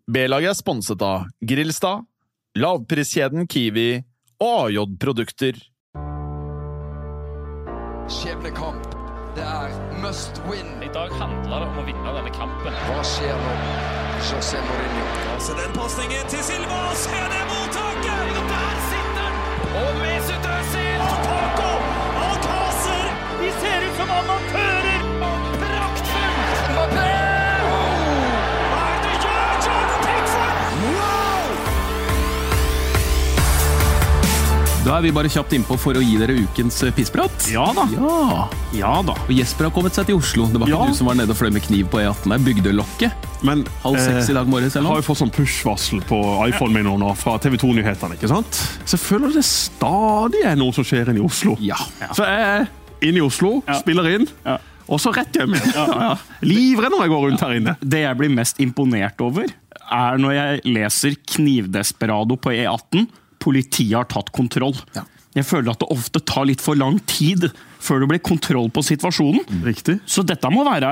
B-laget sponset av Grillstad, lavpriskjeden Kiwi og AJ-produkter. Skjebnekamp. Det must win. I dag handler det om å vinne denne kampen. Hva skjer nå? José Mourinho. Så den passningen til Silva, se det mottaket! Og der sitter den! Og Mesut Özil! Paco! Alcácer! De ser ut som amatører! Og praktfull! Mbappé! Hva det gjør Jordan Pickford? Wow! Da vi bare kjapt innpå for å gi dere ukens pissprat. Ja da. Ja da. Og Jesper har kommet seg til Oslo. Det var ikke du som var nede og fløy med kniv på E18 der. Bygdelokket. Men 5:30 i dag morges, eller? Jeg har jo fått sånn push-varsel på iPhone min nå fra TV 2-nyhetene, ikke sant? Så jeg føler det stadig noe som skjer inn i Oslo. Ja. Så jeg inn i Oslo, spiller inn, og så rett hjem igjen. Livredd når jeg går rundt her inne. Det jeg blir mest imponert over, når jeg leser Knivdesperado på E18, politiet har tatt kontroll. Ja. Jeg føler at det ofte tar litt for lang tid før det blir kontroll på situasjonen. Riktig. Så dette må være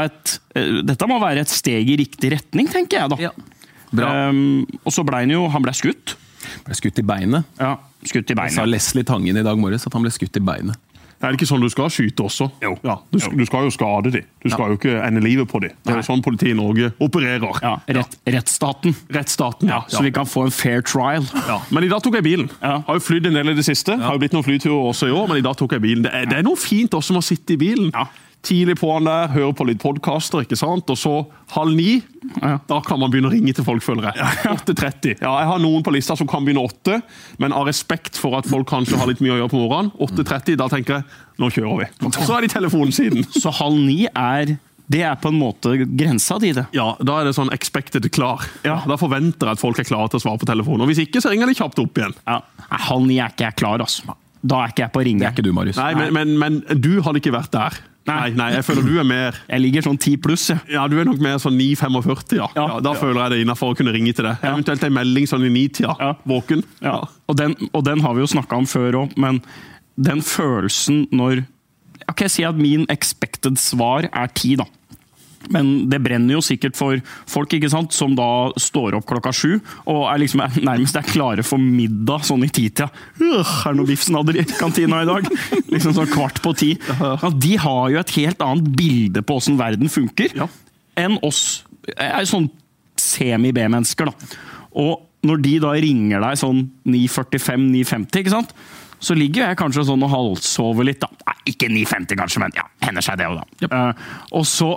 et steg i riktig retning, tenker jeg da. Ja. Bra. Og så ble han ble skutt. Ble skutt i beinet. Ja, skutt i beinet. Sa Leslie Tangen i dag morges at han ble skutt i beinet. Er det ikke sånn du skal skyte også? Jo. Ja, du skal jo skade dem. Du skal jo ikke ende livet på dem. Det er jo sånn politiet i Norge opererer. Ja, rettsstaten. Rettsstaten, ja. Så vi kan få en fair trial. Ja. Men i dag tok jeg bilen. Ja. Har jo flydd en del i det siste. Har jo blitt noen flyturer også i år, men i dag tok jeg bilen. Det er noe fint også med å sitte i bilen. Ja. Tidlig på han der, høre på litt podcaster, ikke sant? Og så 8:30, da kan man begynne å ringe til folk, føler jeg. 8:30. Ja, jeg har noen på lista som kan begynne 8, men av respekt for at folk kanskje har litt mye å gjøre på morgenen, 8:30, da tenker jeg, nå kjører vi. Så de telefonen siden. Så 8:30 det på en måte grensa di, det. Ja, da det sånn expected klar. Ja. Da forventer jeg at folk klare til å svare på telefonen. Og hvis ikke, så ringer de kjapt opp igjen. Ja. 8:30 ikke jeg klar, altså. Da ikke jeg på ringe. Det ikke du, Marius. Nei, men du hadde ikke vært der. Nei, jeg føler du mer... Jeg ligger sånn 10 pluss, ja. Ja, du nok mer sånn 9:45, ja. Da føler jeg det innenfor å kunne ringe til deg. Eventuelt en melding sånn i 9-tida, våken. Ja. Og den har vi jo snakket om før også, men den følelsen når... Jeg kan si at min expected svar 10, da. Men det brenner jo sikkert for folk, ikke sant, som da står opp 7:00 og liksom nærmest klare for middag sånn i 10-tida. Det noe biffsnadder i kantina i dag? Liksom sånn 10:15. Ja, de har jo et helt annet bilde på hvordan verden funker enn oss. Sånn semi-B-mennesker, da. Og når de da ringer deg sånn 9:45, 9:50, ikke sant? Så ligger jeg kanskje sånn og halvsover litt, da. Nei, ikke 9:50 kanskje, men hender seg det jo da. Yep. Og så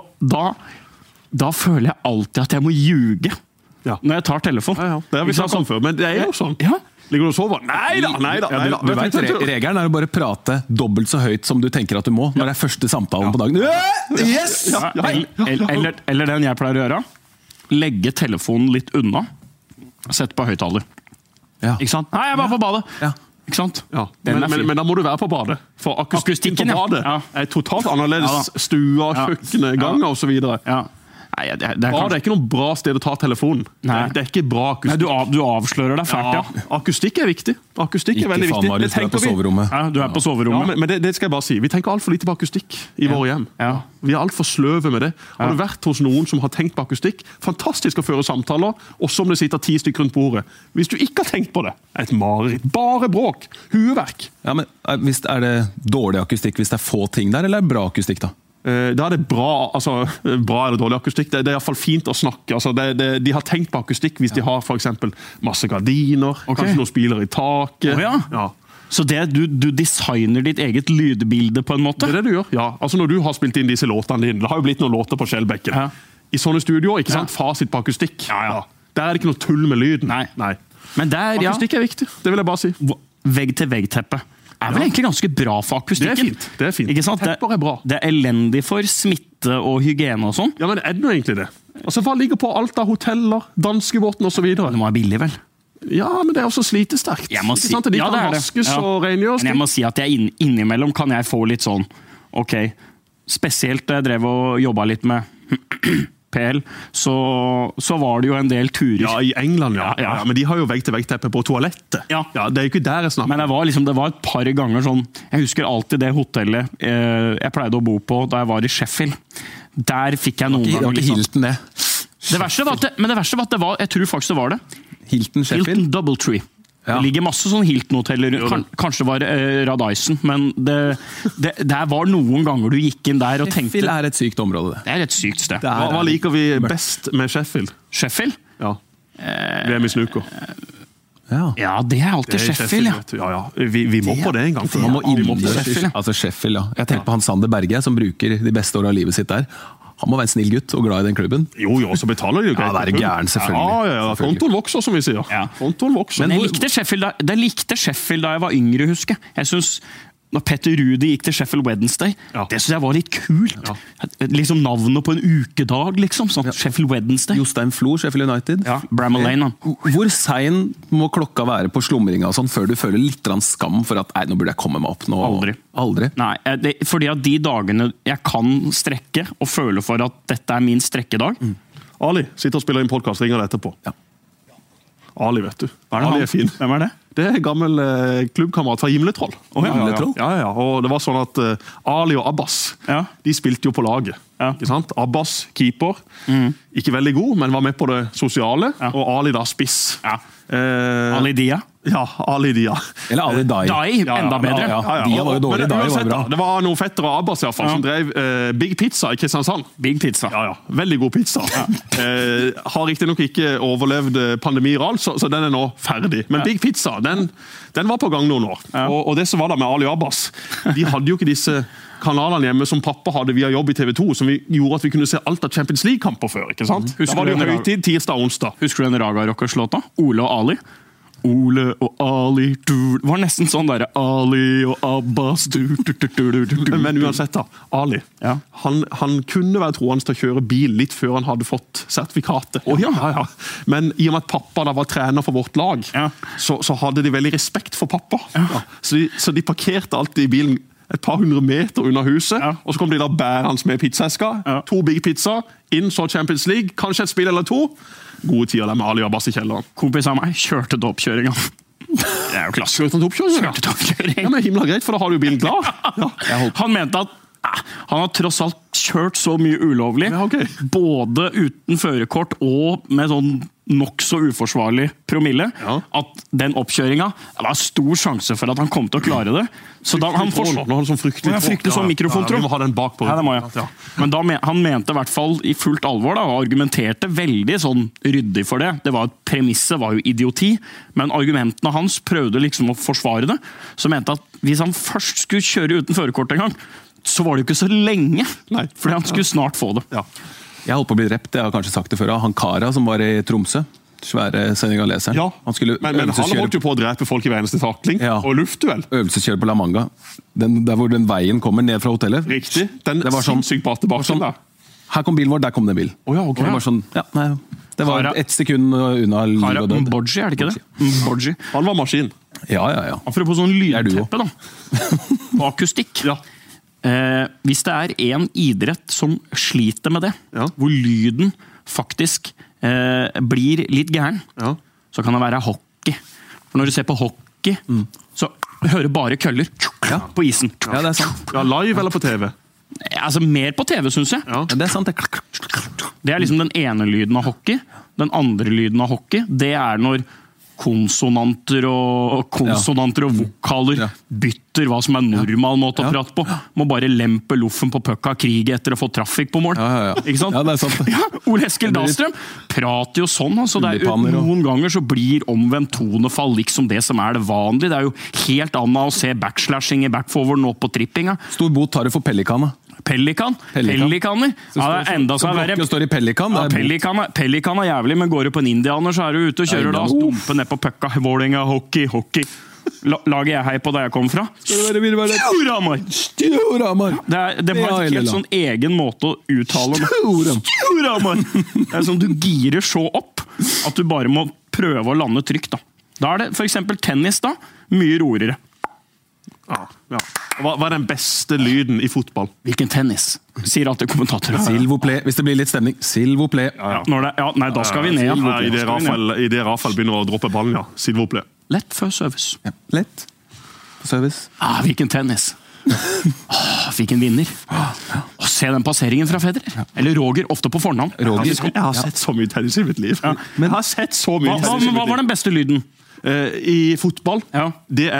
da føler jeg alltid at jeg må ljuge når jeg tar telefon. Ja. Det har vi snakket om før, men det jo sånn. Ja. Ligger du og sover? Neida. Du vet, regelen å bare prate dobbelt så høyt som du tenker at du må, når det første samtalen på dagen. Yes! Eller den jeg pleier å gjøre. Legge telefonen litt unna. Sette på høyttaler. Ikke sant? Nei, jeg var på badet. Ja. Ikke sant? Ja. Men da må du være på badet. For akustikken på badet totalt annerledes. Stua, kjøkkenet, ganger og så videre. Ja. Nei, det er ikke noe bra sted å ta telefonen. Det er ikke bra akustikk. Nei, du avslører deg fælt, Akustikk viktig. Akustikk veldig viktig. Ikke faen, Marius, du på soverommet. Ja, du på soverommet. Men det skal jeg bare si. Vi tenker alt for lite på akustikk i våre hjem. Ja. Vi alt for sløve med det. Har du vært hos noen som har tenkt på akustikk? Fantastisk å føre samtaler, også om det sitter 10 stykker rundt bordet. Hvis du ikke har tenkt på det, et mareritt. Bare bråk. Hueverk. Ja, men er det dårlig akustikk hvis det få ting der, eller bra akustikk da? Da det bra eller dårlig akustikk. Det er i hvert fall fint å snakke. De har tenkt på akustikk hvis de har for eksempel masse gardiner, kanskje noen spiller i taket. Så du designer ditt eget lydbilde på en måte? Det du gjør, ja. Altså når du har spilt inn disse låtene dine, det har jo blitt noen låter på Skjellbekken. I sånne studioer, ikke sant? Fasit på akustikk. Der det ikke noe tull med lyden. Nei. Men akustikk viktig, det vil jeg bare si. Vegg-til-vegg-teppe. Vel egentlig ganske bra for akustikken. Det fint. Ikke sant? Tepper bra. Det elendig for smitte og hygiene og sånn. Ja, men det noe egentlig det. Altså, hva ligger på alt av hoteller, danskebåten og så videre? Det må være billig, vel? Ja, men det også slitesterkt. Jeg må si, de kan vaskes og rengjøres. Men jeg må si at innimellom kan jeg få litt sånn, ok, spesielt da jeg drev og jobbet litt med PL, så var det jo en del turer. Ja, i England, ja. Men de har jo vegg-til-vegg-teppe på toalettet. Ja, det jo ikke der jeg snakker. Men det var et par ganger sånn, jeg husker alltid det hotellet jeg pleide å bo på da jeg var i Sheffield. Der fikk jeg noen ganger liksom... Hilton det. Det verste var at det var, jeg tror faktisk det var det. Hilton Sheffield. Hilton Doubletree. Ja. Det ligger masse sånne Hilton-hoteller, kanskje var Radisson, men det var noen ganger du gikk inn der og tenkte... Sheffield et sykt område, det. Det et sykt sted. Hva liker vi best med Sheffield? Sheffield? Ja. VM i snooker. Ja, det alltid Sheffield, ja. Ja. Vi må på det en gang. Man må innlede Sheffield, ja. Altså Sheffield, ja. Jeg tenker på han Sander Berge, som bruker de beste årene av livet sitt der. Han må være en snill gutt og glad i den klubben. Jo, så betaler de jo greit. Ja, det gæren, selvfølgelig. Ja. Kontoen vokser, som vi sier. Ja. Kontoen vokser. Men jeg likte Sheffield da jeg var yngre, husker jeg. Jeg synes, når Petter Rudi gikk til Sheffield Wednesday, det synes jeg var litt kult. Ja. Liksom navnet på en ukedag, liksom. Sånn. Sheffield Wednesday. Jostein Flo, Sheffield United. Ja, Bramall Lane. Hvor sein må klokka være på slumringa og sånn, før du føler litt skam for at nå burde jeg komme meg opp nå? Aldri? Nei, fordi at de dagene jeg kan strekke og føle for at dette min strekkedag. Ali sitter og spiller inn podcast, ringer det etterpå. Ja. Ali, vet du. Ali fin. Hvem det? Det en gammel klubbkamerat fra Gimletroll. Gimletroll? Ja. Og det var sånn at Ali og Abbas, de spilte jo på laget. Ja. Ikke sant? Abbas, keeper. Ikke veldig god, men var med på det sosiale. Ja. Og Ali da spiss. Ja. Ali Dia? Ja, Ali Dia. Eller Ali Dai. Enda bedre. Ja. Dia var jo dårlig, Dai var bra. Det var noen fettere av Abbas i hvert fall, som drev Big Pizza i Kristiansand. Big Pizza. Ja. Veldig god pizza. Har riktig nok ikke overlevd pandemiral, så den nå ferdig. Men Big Pizza, den var på gang noen år. Ja. Og det som var da med Ali og Abbas, de hadde jo ikke disse kanalene hjemme som pappa hadde via jobb i TV 2, som gjorde at vi kunne se alt av Champions League-kamper før, ikke sant? Da var det jo høytid, tirsdag og onsdag. Husker du den Raga Rockers-låta? Ole og Ali? Ole og Ali, det var nesten sånn der Ali og Abbas Men uansett da, Ali han kunne være troende til å kjøre bil litt før han hadde fått sertifikatet. Men i og med at pappa da var trener for vårt lag, så hadde de veldig respekt for pappa. Så de parkerte alltid i bilen et par 100 meter under huset, og så kom de da bærende med pizzaesker, 2 Big Pizza, inn så Champions League, kanskje et spill eller 2. Gode tider der med Ali og Abbas i kjelleren. Kompis av meg kjørte til oppkjøringen. Det jo klasse. Kjørte han til oppkjøringen? Ja, men himla greit, for da har du bilen klar. Han mente at han har tross alt kjørt så mye ulovlig, både uten førerkort og med sånn nok så uforsvarlig promille, at den oppkjøringen, det var stor sjanse for at han kom til å klare det. Så da han frykter sånn mikrofontråd. Vi må ha den bak på. Men da, han mente i hvert fall i fullt alvor da, og argumenterte veldig sånn ryddig for det. Det var at premisset var jo idioti, men argumentene hans prøvde liksom å forsvare det. Så mente at hvis han først skulle kjøre uten førerkort en gang, så var det jo ikke så lenge, fordi han skulle snart få det. Jeg holdt på å bli drept, jeg har kanskje sagt det før, han Kara som var i Tromsø, svære senegaleseren. Men han holdt jo på å drepe folk i hver eneste takling, og luftduell. Øvelseskjøre på La Manga, der hvor den veien kommer ned fra hotellet. Riktig, den sinnssykt bare tilbake sånn der. Her kom bilen vår, der kom den bil. Det var sånn, det var 1 sekund unna liv og død. Mbodji, det ikke det? Mbodji. Han var maskin. Ja. Apropos sånn lydteppe da, og akustikk. Hvis det en idrett som sliter med det, hvor lyden faktisk blir litt gæren, så kan det være hockey. For når du ser på hockey, så hører bare køller på isen. Ja, det er sant. Live eller på TV? Altså mer på TV, synes jeg. Ja, det er sant. Det liksom den ene lyden av hockey. Den andre lyden av hockey, det når konsonanter og vokaler bytter hva som normal måte å prate på. Må bare lempe loffen på pucka kriget etter å få trafikk på mål. Ikke sant? Ja, det er sant. Ole Eskil Dahlstrøm prater jo sånn, så det noen ganger så blir omvendt tonefall liksom det som det vanlige. Det jo helt annet å se backslashing i backforwarden opp på trippinga. Stor bot tar du for Pelikan, da. Pelikaner. Det enda så verre. Står i Pelikan. Pelikan jævlig, men går du på en indianer, så du ute og kjører da, stumper ned på pucka. Vålinga, hockey. Laget jeg hei på der jeg kom fra. Storhamar! Det var en helt sånn egen måte å uttale Storhamar! Det sånn du girer så opp at du bare må prøve å lande trygt. Da det for eksempel tennis da, mye roligere. Hva den beste lyden i fotball? Hvilken tennis? Sier alltid kommentatorer. S'il vous plaît, hvis det blir litt stemning. S'il vous plaît. Nei, da skal vi ned. I det Rafael begynner å droppe ballen, s'il vous plaît. Lett før service. Lett. Service. Hvilken tennis? Fikk en vinner. Og se den passeringen fra Federer. Eller Roger, ofte på fornavn. Jeg har sett så mye tennis i mitt liv. Men jeg har sett så mye tennis i mitt liv. Hva var den beste lyden? I fotball, det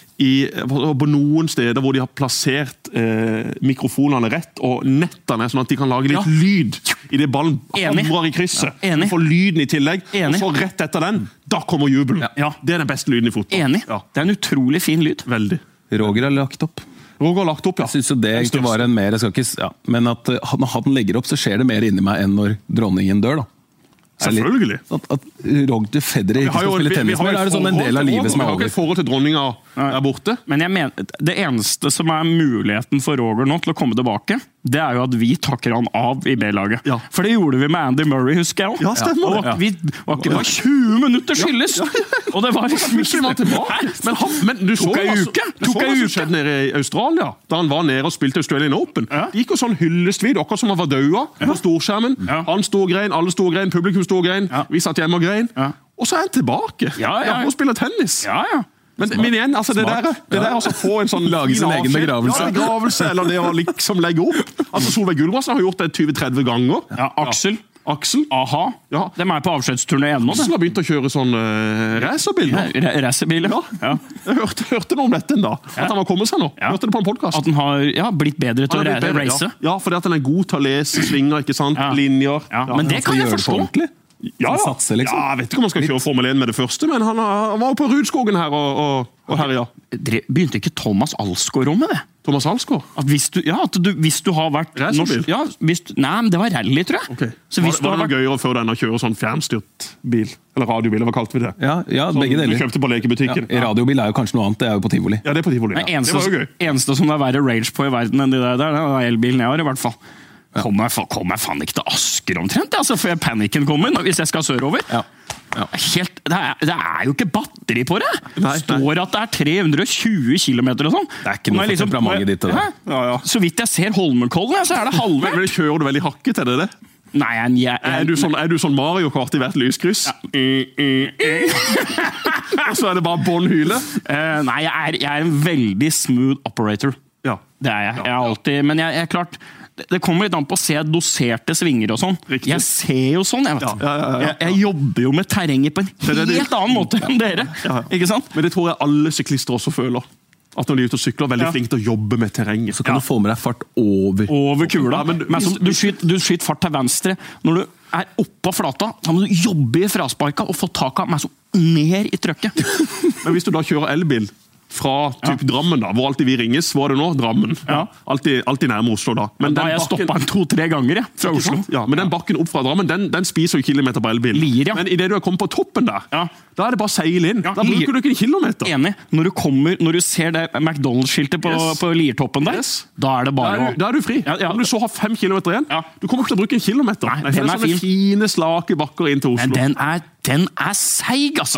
på noen steder hvor de har plassert mikrofonene rett, og nettene sånn at de kan lage litt lyd i det ballen hamrer i krysset. Du får lyden i tillegg, og så rett etter den, da kommer jubelen. Det er den beste lyden i fotball. Enig. Det er en utrolig fin lyd. Veldig. Roger har lagt opp. Ja. Jeg synes jo det egentlig var en mer, jeg skal ikke, men at når han legger opp, så skjer det mer inni meg enn når dronningen dør, da. Selvfølgelig. At Roger Federer ikke skal spille tennis mer, er det sånn en del av livet som er over. Vi har ikke et forhold til dronninga der borte. Men jeg mener, det eneste som er muligheten for Roger nå til å komme tilbake, det er jo at vi takker han av i B-laget. For det gjorde vi med Andy Murray, husker jeg også. Ja, stemmer det. Det var 20 minutter skyldes! Og det var liksom ikke tilbake. Men du så hva som skjedde nede i Australia, da han var nede og spilte Australian Open. Det gikk jo sånn hyllestvid, akkurat som han var døda på storskjermen. Han stod grein, alle stod grein, publikum stod grein, vi satt hjemme og grein. Og så er han tilbake og spiller tennis. Men igjen, altså det der altså få en sånn lage sin egen begravelse. Eller det å liksom legge opp. Altså Solveig Gulbrandsen har gjort det 20-30 ganger. Aksel, aha. De er på avskjedsturné ennå. Aksel har begynt å kjøre sånn racerbil. Racerbil, ja. Jeg hørte noe om dette da. At han har kommet seg nå. Hørte det på en podcast. At han har blitt bedre til å race. Ja, fordi at han er god til å lese svinger, ikke sant? Linjer. Men det kan jeg forstå. Ja, jeg vet ikke om han skal kjøre Formel 1 med det første, men han var på Rudskogen her og herja. Begynte ikke Thomas Alsgaard med det? Thomas Alsgaard? At hvis du har vært racerbil? Nei, men det var rally, tror jeg. Okay. Så var det gøyere før den å kjøre sånn fjernstyrt bil? Eller radiobil, hva kalte vi det? Ja, begge deler. Du kjøpte på lekebutikken. Radiobil er jo kanskje noe annet, det er jo på Tivoli. Ja, det er på Tivoli. Det var jo gøy. Eneste som det er verre rage på i verden enn de der, det er elbilen jeg har i hvert fall. Kommer jeg faen ikke til Asker omtrent, altså, før panikken kommer, hvis jeg skal sørover. Det er jo ikke batteri på det. Det står at det er 320 kilometer og sånn. Det er ikke noe for temperamentet ditt. Så vidt jeg ser Holmenkollen, så er det halve. Men kjører du veldig hakket, er det det? Nei, er du sånn Mario Kart i hvert lyskryss? Og så er det bare båndhyle? Nei, jeg er en veldig smooth operator. Det er jeg. Jeg er alltid, men jeg er klart, det kommer litt an på å se doserte svinger og sånn. Jeg ser jo sånn, jeg vet. Jeg jobber jo med terrenget på en helt annen måte enn dere. Ikke sant? Men det tror jeg alle syklister også føler. At når de er ute og sykler, er veldig flinke til å jobbe med terrenget. Så kan du få med deg fart over kula. Du skyter fart til venstre. Når du er oppe av flata, så må du jobbe i frasparka og få tak av meg så ned i trøkket. Men hvis du da kjører elbil fra typ Drammen da, hvor alltid vi ringes, var det nå? Drammen. Alltid nærmere Oslo da. Men da har jeg stoppet den 2-3 ganger fra Oslo. Ja, men den bakken opp fra Drammen, den spiser jo kilometer på elbil. Men i det du har kommet på toppen der, da er det bare seil inn. Da bruker du ikke en kilometer. Enig. Når du ser det McDonald's-skiltet på Liertoppen der, da er det bare Da er du fri. Når du så har 5 kilometer igjen, du kommer ikke til å bruke en kilometer. Nei, det er sånne fine, slake bakker inn til Oslo. Men den er seig, altså.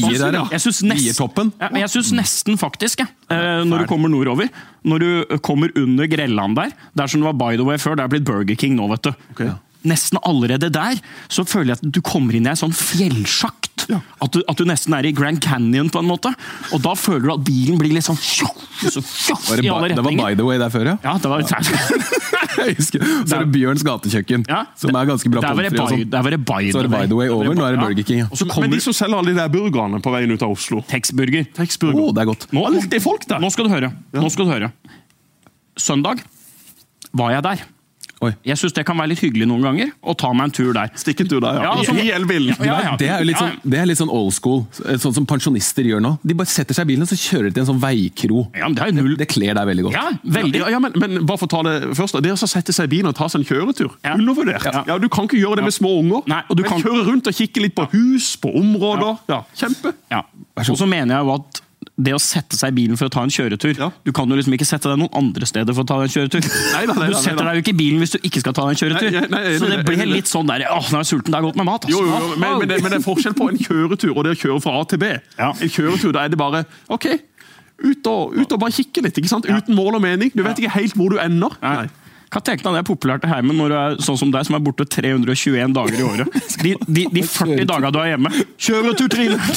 Jeg synes nesten faktisk, når du kommer nordover, når du kommer under Grelland der som det var By The Way før, det er blitt Burger King nå, vet du. Nesten allerede der, så føler jeg at du kommer inn i en sånn fjellsjakt. At du nesten er i Grand Canyon på en måte. Og da føler du at bilen blir litt sånn det var By The Way der før, ja? Ja, det var jeg husker. Så er det Bjørns gatekjøkken, som er ganske bra pomfri og sånn. Der var det By Så er det By The Way over, nå er det Burger King. Men de som selger alle de der burgerne på veien ut av Oslo. Texburger. Det er godt. Alltid folk der. Nå skal du høre. Søndag var jeg der. Jeg synes det kan være litt hyggelig noen ganger å ta meg en tur der. Stikk en tur der, I elbilen. Det er litt sånn old school, sånn som pensjonister gjør nå. De bare setter seg i bilen og så kjører de til en sånn veikro. Det kler deg veldig godt. Ja, veldig. Men bare for å ta det først, det er å sette seg i bilen og ta seg en kjøretur. Undervurdert. Du kan ikke gjøre det med små unger. Du kan kjøre rundt og kikke litt på hus, på områder. Kjempe. Og så mener jeg jo at det å sette seg i bilen for å ta en kjøretur, du kan jo liksom ikke sette deg noen andre steder for å ta en kjøretur. Du setter deg jo ikke i bilen hvis du ikke skal ta en kjøretur. Så det blir litt sånn der, nå er jeg sulten, det er godt med mat. Men det er forskjell på en kjøretur og det å kjøre fra A til B. En kjøretur, da er det bare, ok, ut og bare kikke litt, ikke sant? Uten mål og mening. Du vet ikke helt hvor du ender. Hva tenker du det er populært i heimen når du er sånn som deg, som er borte 321 dager i året? De 40 dager du er hjemme. Kjøretur, Trine!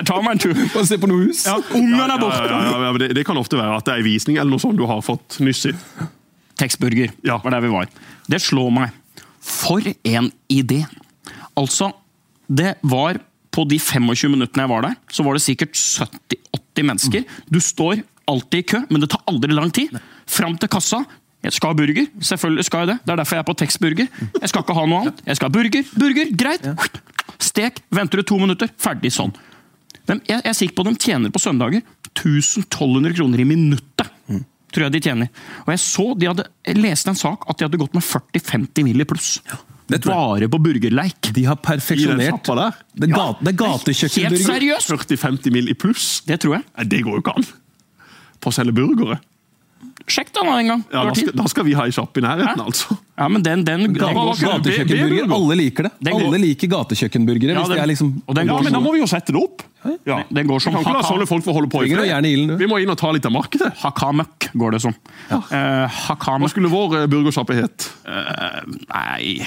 ta meg en tur. Og se på noe hus. Ja, ungene borte. Ja, det kan ofte være at det visning eller noe sånt du har fått nyss i. Texburger var der vi var. Det slår meg. For en idé. Altså, det var på de 25 minuttene jeg var der, så var det sikkert 70-80 mennesker. Du står alltid i kø, men det tar aldri lang tid. Fram til kassa. Jeg skal ha burger. Selvfølgelig skal jeg det. Det er derfor jeg er på Texburger. Jeg skal ikke ha noe annet. Jeg skal ha burger. Greit. Stek. Venter du 2 minutter. Ferdig sånn. Jeg er sikker på at de tjener på søndager 1.200 kroner i minuttet. Tror jeg de tjener. Og jeg leste en sak at de hadde gått med 40-50 mil i pluss. Bare på burgerleik. De har perfeksjonert. Det er gatekjøkkenburger. Helt seriøst. 40-50 mil i pluss. Det tror jeg. Nei, det går jo ikke an. På å selge burgere. Sjekk da en gang. Ja, da skal vi ha i kjapp i nærheten, altså. Ja, men den gatekjøkkenburger, alle liker det. Alle liker gatekjøkkenburgere. Men da må vi jo sette det opp. Ja. Den går som vi kan ikke la sånne folk få holde på i fred. Vi må inn og ta litt av markedet. Hakamøkk går det som. Hva skulle vår burgersjappe het? Nei,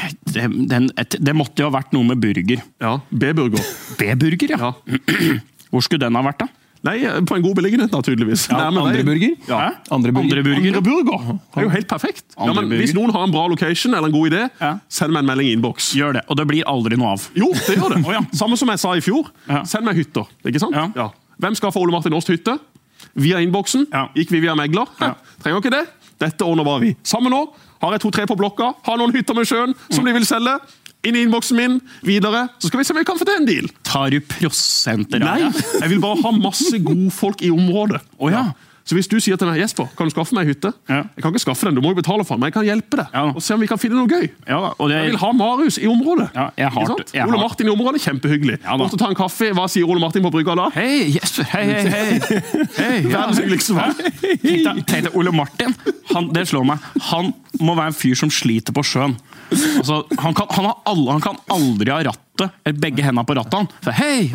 det måtte jo ha vært noe med burger. Ja, B-burger. B-burger, ja. Hvor skulle den ha vært da? Nei, på en god beliggenhet naturligvis. Andre burger? Ja. Andre burger. Det er jo helt perfekt. Ja, men hvis noen har en bra location eller en god idé, send meg en melding i inbox. Gjør det, og det blir aldri noe av. Jo, det gjør det. Samme som jeg sa i fjor. Send meg hytter, ikke sant? Ja. Hvem skal få Ole Martin Åst hytte? Via inboxen. Gikk vi via megler? Trenger ikke det. Dette ordner bare vi. Sammen nå har jeg 2-3 på blokka, har noen hytter med sjøen som de vil selge. Inn i inboxen min, videre, så skal vi se om vi kan få til en deal. Tar du prosenter? Nei, jeg vil bare ha masse gode folk i området. Så hvis du sier til meg, Jesper, kan du skaffe meg hytte? Jeg kan ikke skaffe den, du må jo betale for den, men jeg kan hjelpe deg. Og se om vi kan finne noe gøy. Jeg vil ha Marius i området. Ole Martin i området, kjempehyggelig. Bort og ta en kaffe, hva sier Ole Martin på brygga da? Hei, Jesper, hei. Verdens hyggeligste svar. Tenk deg, Ole Martin, det slår meg, han må være en fyr som sliter på sjøen. Altså, han kan aldri ha rattet, begge hendene på rattet. Så,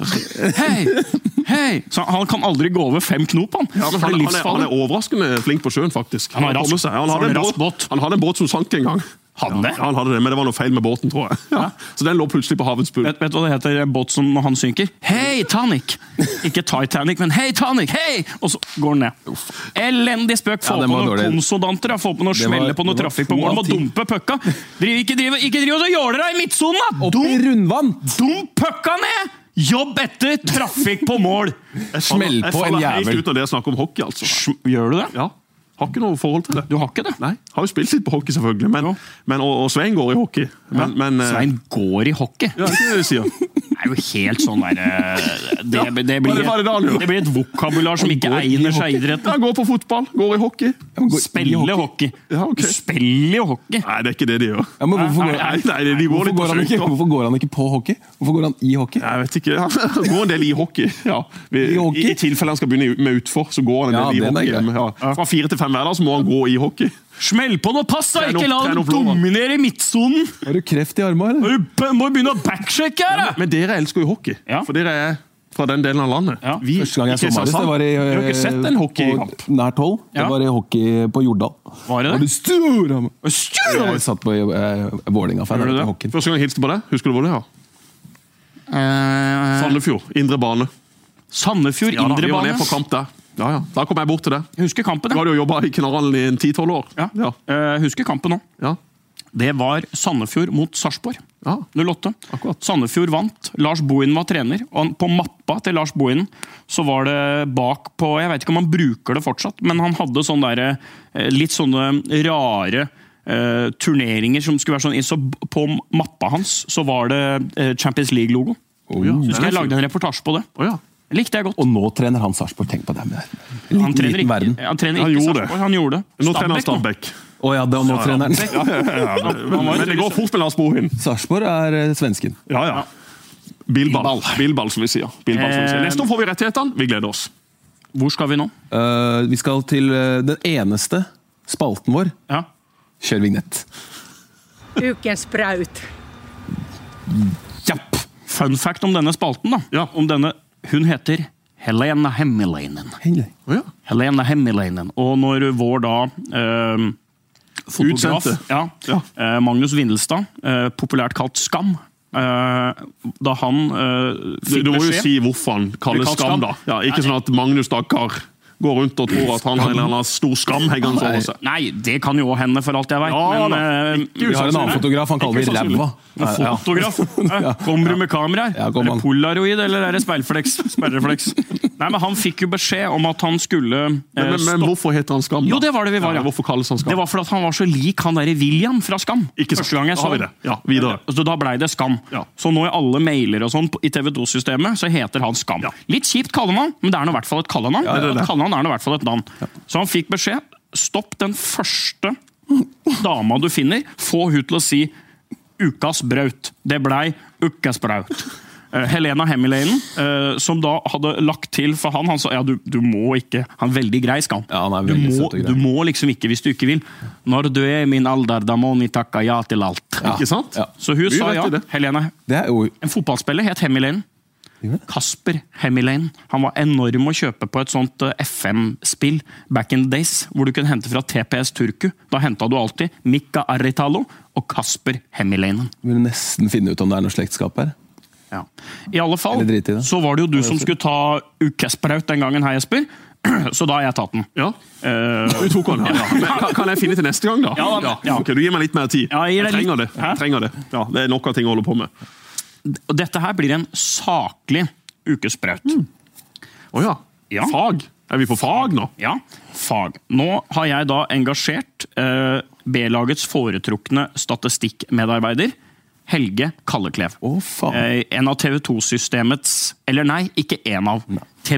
hei. Så han kan aldri gå over 5 knop, han. Han er overraskende flink på sjøen, faktisk. Han hadde en båt som sank en gang. Hadde det? Ja, han hadde det, men det var noe feil med båten, tror jeg. Så den lå plutselig på havets bunn. Vet du hva det heter, en båt som når han synker? Hei, Titanic! Ikke Titanic, men hei, Titanic! Hei! Og så går den ned. Elendig spøk. Få på noen konsonanter, få på noe smelle på noe trafikk på mål, må dumpe pøkka. Ikke driv og så gjør dere i midtsonen, da! Opp i rundvann! Dump pøkka ned! Jobb etter trafikk på mål! Smell på en jævel. Jeg faller helt ut av det å snakke om hockey, altså. Gjør du det? Ja. Har ikke noe forhold til det. Du har ikke det? Nei, har jo spilt litt på hockey selvfølgelig, og Svein går i hockey. Svein går i hockey? Ja, det er ikke det de sier. Det er jo helt sånn der... Det blir et vokabular som ikke egner seg idretten. Ja, går på fotball, går i hockey. Spiller hockey. Ja, ok. Du spiller jo hockey. Nei, det er ikke det de gjør. Ja, men hvorfor går han ikke på hockey? Hvorfor går han i hockey? Jeg vet ikke. Han går en del i hockey. Ja. I tilfelle han skal begynne med utfor, så går han en del i hockey. Fra 4 til 5 hverdag, så må han gå i hockey. Smell på noe pass, da! Ikke la dem dominere i midtsonen! Har du kreft i armene, eller? Du må begynne å backsjekke her, da! Men dere elsker jo hockey, for dere er fra den delen av landet. Første gang jeg så Marius, det var i... Jeg har ikke sett en hockeykamp. Nært hold. Det var i hockey på Jordal. Var det det? Jeg satt på Vålinga-fan. Første gang jeg hilste på deg, husker du hvor det er? Sandefjord, indre bane. Sandefjord, indre bane? Vi var ned på kamp der. Ja. Da kom jeg bort til det. Jeg husker kampen. Du hadde jo jobbet i Knaralen i 10-12 år. Ja. Jeg husker kampen nå. Ja. Det var Sandefjord mot Sarpsborg. 08. Akkurat. Sandefjord vant. Lars Bohin var trener. Og på mappa til Lars Bohin så var det bak på, jeg vet ikke om han bruker det fortsatt, men han hadde sånne der, litt sånne rare turneringer som skulle være sånn, så på mappa hans så var det Champions League-logo. Så husker jeg lagde en reportasje på det. Likte jeg godt. Og nå trener han Sarpsborg, tenk på det. Han trener ikke Sarpsborg, han gjorde det. Nå trener han Stabæk. Nå trener han. Men det går fort med Lars Bohin. Sarpsborg er svensken. Ja. Bilball, som vi sier. Neste år får vi rettighetene. Vi gleder oss. Hvor skal vi nå? Vi skal til den eneste spalten vår. Kjør vignett. Ukens spraut. Japp. Fun fact om denne spalten da. Om denne, hun heter Helena Hemmiläinen. Helena Hemmiläinen. Og når vår da fotograf, Magnus Vindelstad, populært kalt Skam, da han fikk Du må jo beskjed. si hvorfor han kaller skam, da. Ja, ikke sånn at Magnus Dakkar går rundt og tror at han har en eller annen stor skam hengende over seg. Nei, det kan jo hende for alt jeg vet. Ja, men, Vi har en annen fotograf, han kaller vi ræva. en fotograf. Kommer du med kameraer? Ja, Er det polaroid, eller er det speilrefleks? Nei, men han fikk jo beskjed om at han skulle Men hvorfor heter han Skam, da? Jo, det var det vi var, ja. Hvorfor kalles han Skam? Det var fordi han var så lik han der William fra Skam. Ikke sant. Første gang jeg Da så har vi det. Ja, videre. Så da ble det Skam. Ja. Så nå i alle mailer og sånn i TV2-systemet så heter han Skam. Ja. Litt kjipt kallenavn, men det er nå i hvert fall et kallenavn. det er det. Et kallenavn er nå i hvert fall et navn. Så han fikk beskjed, stopp den første dama du finner, få hun til å si ukas braut. Det blei ukas braut. Helena Hemmeleinen, som da hadde lagt til for han sa, ja, du må ikke, han er veldig grei, skal han. Ja, han er veldig søt og grei. Du må liksom ikke hvis du ikke vil. Når du er i min alder, da må ni takke ja til alt. Ikke sant? Ja. Så hun Vi sa vet ja. det. Helena, Det er jo en fotballspiller het Hemmeleinen. Kasper Hemmeleinen. Han var enorm å kjøpe på et sånt FM-spill back in the days, hvor du kunne hente fra TPS Turku. Da hentet du alltid Mika Arritalo og Kasper Hemmeleinen. vil nesten finne ut om det er noe slektskap her. Ja. I alle fall, Eller drit i det. så var det jo du som skulle ta ukespraut den gangen, hei Jesper. Så da har jeg tatt den. Ja. Du tok han, ja. Men kan jeg finne til neste gang, da? Ja. Ok, du gir meg litt mer tid. Ja, jeg gir deg trenger litt. det. Jeg trenger det. Ja, det er nok av ting å holde på med. Og dette her blir en saklig ukespraut. Åja, Ja. fag. Er vi på fag nå? Ja, fag. Nå har jeg da engasjert B-lagets foretrukne statistikkmedarbeider, Helge Kalleklev. Å, faen. En av TV2-systemets, eller nei, ikke en av,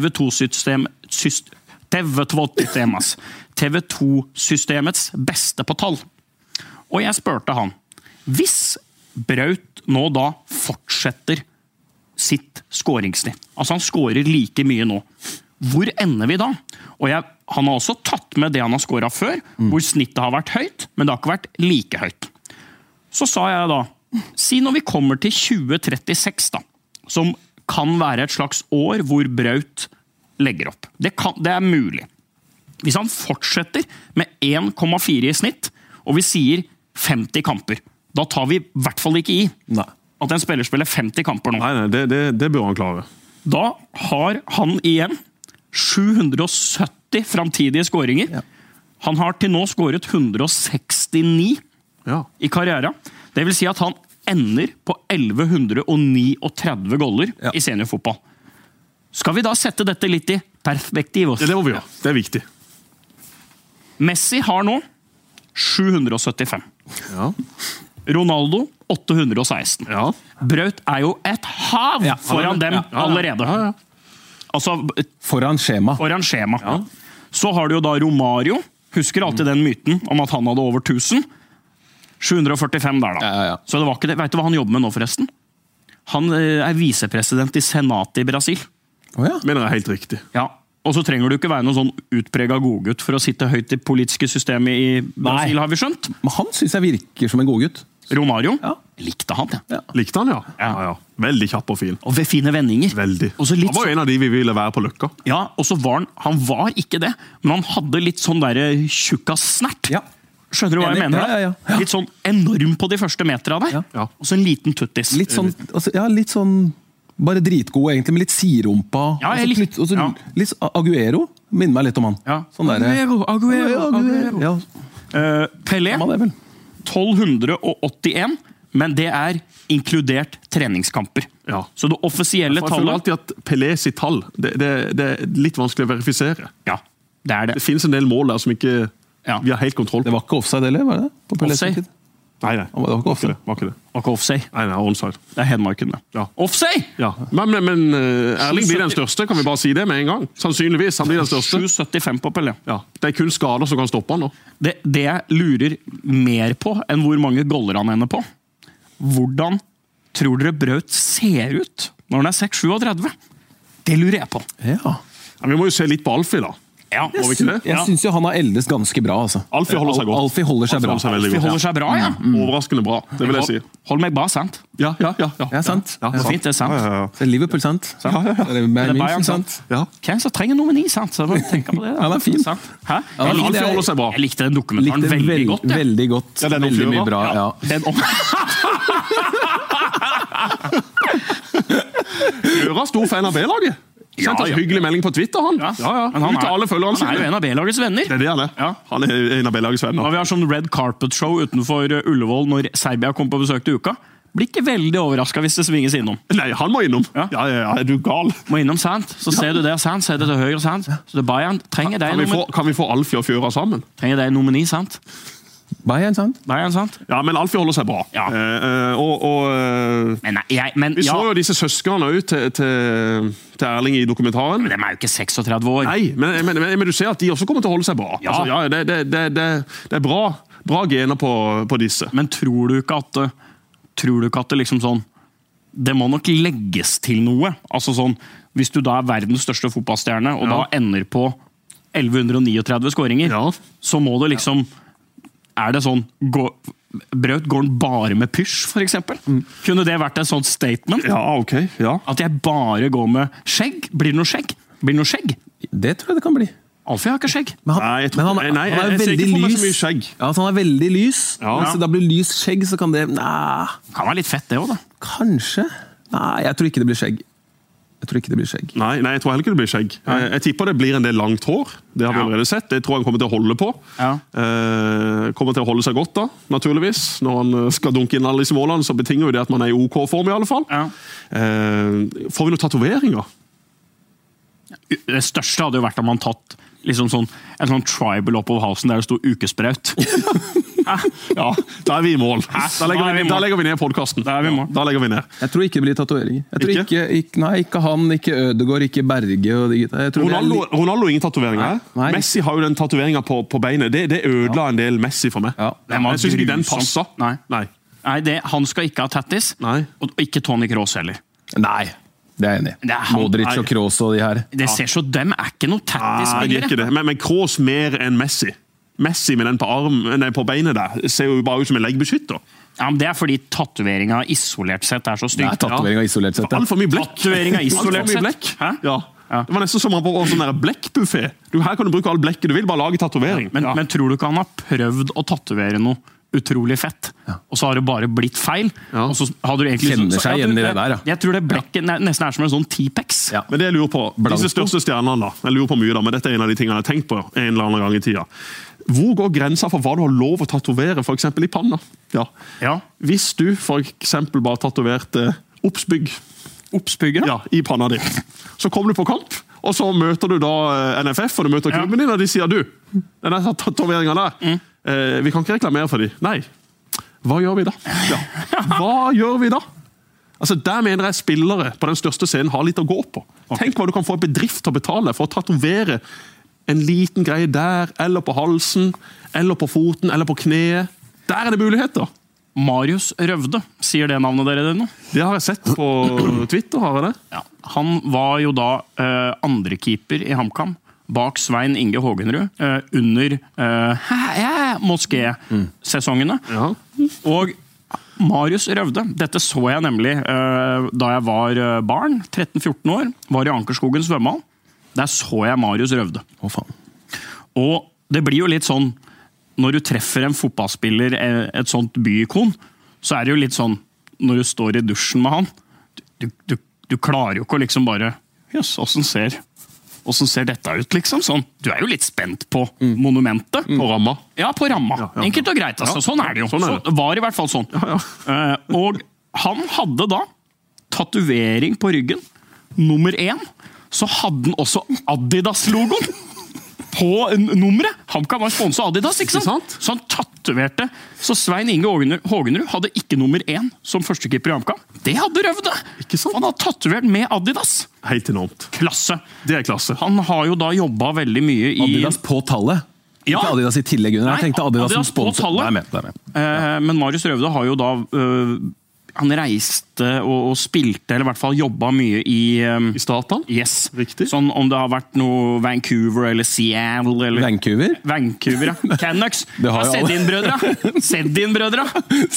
TV2-systemets beste på tall. Og jeg spurte han, hvis Braut nå da fortsetter sitt skåringssnitt, altså han skårer like mye nå, hvor ender vi da? Og han har også tatt med det han har skåret før, hvor snittet har vært høyt, men det har ikke vært like høyt. Så sa jeg da, si når vi kommer til 2036 da, som kan være et slags år hvor Braut legger opp. Det er mulig. Hvis han fortsetter med 1,4 i snitt, og vi sier 50 kamper, da tar vi i hvert fall ikke i at en spiller spiller 50 kamper nå. Nei, det bør han klare. Da har han igjen 770 framtidige skåringer. Ja. Han har til nå skåret 169 i karriere. Det vil si at han ender på 1139 goller i seniorfotball. Skal vi da sette dette litt i perspektiv også? Ja, det må vi gjøre. Det er viktig. Messi har nå 775. Ja. Ronaldo 816. Ja. Braut er jo et hav foran dem allerede. Ja. Altså, Foran skjema. foran skjema. Så har du jo da Romario. Husker alltid den myten om at han hadde over 1000. 745 der da. Ja. Så det var ikke det. Vet du hva han jobber med nå forresten? Han er visepresident i Senatet i Brasil. Mener jeg helt riktig. Ja. Og så trenger du ikke være noen sånn utpreget godgutt for å sitte høyt i politiske systemet i Brasil, har vi skjønt. Men han synes jeg virker som en god gutt. Romario, likte han det. Likte han, ja. Veldig kjapp og fin. Og ved fine vendinger. Veldig. Og så litt Han var jo en av de vi ville være på Løkka. Ja, og så var han var ikke det, men han hadde litt sånn der tjukkas-snert. Ja. Skjønner du hva jeg Enig. mener? da? Ja. Litt sånn enorm på de første meterne der. Ja. Og så en liten tuttis. Litt sånn, litt sånn bare dritgod egentlig, med litt sirumpa. Ja, jeg litt, litt Aguero. Minner meg litt om han. Ja. Sånn der, Aguero. Ja, Pelé, han er vel. 1281, men det er inkludert treningskamper. Ja. Så det offisielle Jeg føler tallet... alltid at Pelé sitt tall, det er litt vanskelig å verifisere. Ja, det er det. Det finnes en del mål der som ikke vi har helt kontroll Det på. var ikke offside, eller? Var det? På Pelés Offside? tid? Nei, Det var ikke offside. var ikke det. Og ikke offside. Nei, onside. Det er Hedmarken, det. Ja. Offside! Ja. Men Erling blir den største, kan vi bare si det med en gang? Sannsynligvis, han blir den største. 775 på Pelé. Ja. Det er kun skader som kan stoppe han nå. Det jeg lurer mer på enn hvor mange goller han ender på. Hvordan tror dere Braut ser ut når han er 6-37? Det lurer jeg på. Ja. Ja, vi må jo se litt på Alfie, da. Ja, Må vi ikke det? Jeg synes jo han har eldes ganske bra, altså. Alfie holder seg godt. Alfie holder seg bra. veldig Vi godt. holder seg bra, ja. Overraskende bra, det vil jeg si. Hold meg bare, sant? Ja. Ja, sant. Ja, Det er fint, det er sant. Det er Liverpool, sant? Eller Det Bayern er Bayern, München, sant? Ja. Hvem som trenger nummer 9, sant? Så jeg bare tenker på det. Ja, det er fint. Sant? Hæ? Ja, Alfie holder seg bra. Jeg likte den dokumentaren Likte veldig godt. jeg. Veldig godt. Ja, den Veldig mye oppgjøret. bra, ja. Den Gjøra stor fan av B-laget. Sendt oss hyggelig melding på Twitter, han. Men han er jo en av B-lagets venner. Det er det han er. Ja. Han er en av B-lagets venner. Og vi har sånn red carpet show utenfor Ullevål når Serbia kom på besøk til uka. Blir ikke veldig overrasket hvis det svinges innom. Nei, han må innom. Ja, er du gal? Må innom sant, så ser du der sant, ser du til høyre sant. Så det er Bayern, trenger deg kan vi få Alfie og Fjøra sammen? Trenger deg nomini, sant? Bayern, sant? Ja, men Alfie holder seg bra. Ja. Vi så jo disse søskene ut til Erling i dokumentaren. Men de er jo ikke 36 år. Nei, men du ser at de også kommer til å holde seg bra. Ja. Altså, det er bra gener på disse. Men tror du ikke at det liksom sånn, det må nok legges til noe. Altså sånn, hvis du da er verdens største fotballstjerne, og da ender på 1139 skåringer, så må det liksom, er det sånn, brøt går den bare med pysj, for eksempel? Kunne det vært et sånt statement? Ja, ok, ja. At jeg bare går med skjegg? Blir det noe skjegg? Det tror jeg det kan bli. Alfie har ikke skjegg. Men han er veldig lys. Ja, han er veldig lys. Hvis det da blir lys skjegg, så kan det... Kan være litt fett det også, da. Kanskje. Nei, jeg tror ikke det blir skjegg. Nei, jeg tror heller ikke det blir skjegg. Jeg tipper det blir en del langt hår. Det har vi allerede sett. Det tror jeg han kommer til å holde på. Kommer til å holde seg godt da, naturligvis. Når han skal dunke inn alle disse målene, så betinger jo det at man er i OK-form i alle fall. Får vi noen tatoveringer? Det største hadde jo vært om man tatt liksom en sånn tribal oppover halsen der det stod ukespraut. Ja, da er vi i mål. Da legger vi ned podcasten. Da legger vi ned. Jeg tror ikke det blir tatoveringer. Jeg tror ikke han, ikke Ødegaard, ikke Berge. Ronaldo ingen tatoveringer. Messi har jo den tatoveringen på beinet. Det ødela en del Messi for meg. Jeg synes ikke den passer. Nei, han skal ikke ha tattis, og ikke Toni Kroos heller. Nei. Det er jeg enig. Modric og Kroos og de her. Det ser så dem er ikke noe tattis-spillere. Men Kroos mer enn Messi. Messi med den på beinet der ser jo bare ut som en leggbeskytter. Ja, men det er fordi tatoveringen isolert sett er så stygt. Det er tatoveringen isolert sett. Alt for mye blekk. Ja. Det var nesten som på en sånn blekkbuffé. Her kan du bruke all blekket du vil, bare lage tatovering. Men tror du ikke han har prøvd å tatovere noe utrolig fett, og så har det bare blitt feil, og så har du egentlig... Kjenner seg igjen i det der, Jeg tror det blekket nesten er som en sånn T-pex. Men det jeg lurer på, disse største stjernene da, jeg lurer på mye da, men dette er en av de tingene jeg har tenkt på en eller annen gang i tida. Hvor går grensa for hva du har lov å tatovere, for eksempel i panna? Hvis du for eksempel bare tatoverte oppsbygg i panna di, så kommer du på kamp, og så møter du da NFF, og du møter klubben din, og de sier, denne tatoveringen der, vi kan ikke reklamere for dem. Nei, hva gjør vi da? Hva gjør vi da? Altså, der mener jeg spillere på den største scenen har litt å gå på. Tenk hva du kan få en bedrift til å betale for å tatovere en liten greie der, eller på halsen, eller på foten, eller på kneet. Der er det muligheter. Marius Røvde, sier det navnet dere det nå? Det har jeg sett på Twitter, har jeg det? Ja. Han var jo da andrekeeper i HamKam, bak Svein Inge Hågenrud, under Moské-sesongene. Og Marius Røvde, dette så jeg nemlig da jeg var barn, 13-14 år, var i Ankerskogen svømmehall. Der så jeg Marius Røvde. Og det blir jo litt sånn, når du treffer en fotballspiller, et sånt byikon, så er det jo litt sånn, når du står i dusjen med han, du klarer jo ikke å liksom bare, jøss, hvordan ser dette ut, liksom? Sånn. Du er jo litt spent på monumentet. På ramma. Ja, på ramma. Enkelt og greit, altså. Sånn er det jo. Det var i hvert fall sånn. Og han hadde da tatovering på ryggen. Nummer 1, så hadde han også Adidas-logoen på nummeret. HamKam var sponset av Adidas, ikke sant? Så han tatoverte. Så Svein Inge Hågenrud hadde ikke nummer 1 som førstekeeper i HamKam. Det hadde Røvde. Han hadde tatovert med Adidas. Helt enormt. Klasse. Det er klasse. Han har jo da jobbet veldig mye i... Adidas på tallet. Ikke Adidas i tillegg. Jeg tenkte Adidas som sponsor. På tallet. Men Marius Røvde har jo da... Han reiste og spilte, eller i hvert fall jobbet mye i staten? Yes. Riktig. Sånn om det har vært noe Vancouver eller Seattle eller... Vancouver? Vancouver, ja. Canucks. Sedin-brødre.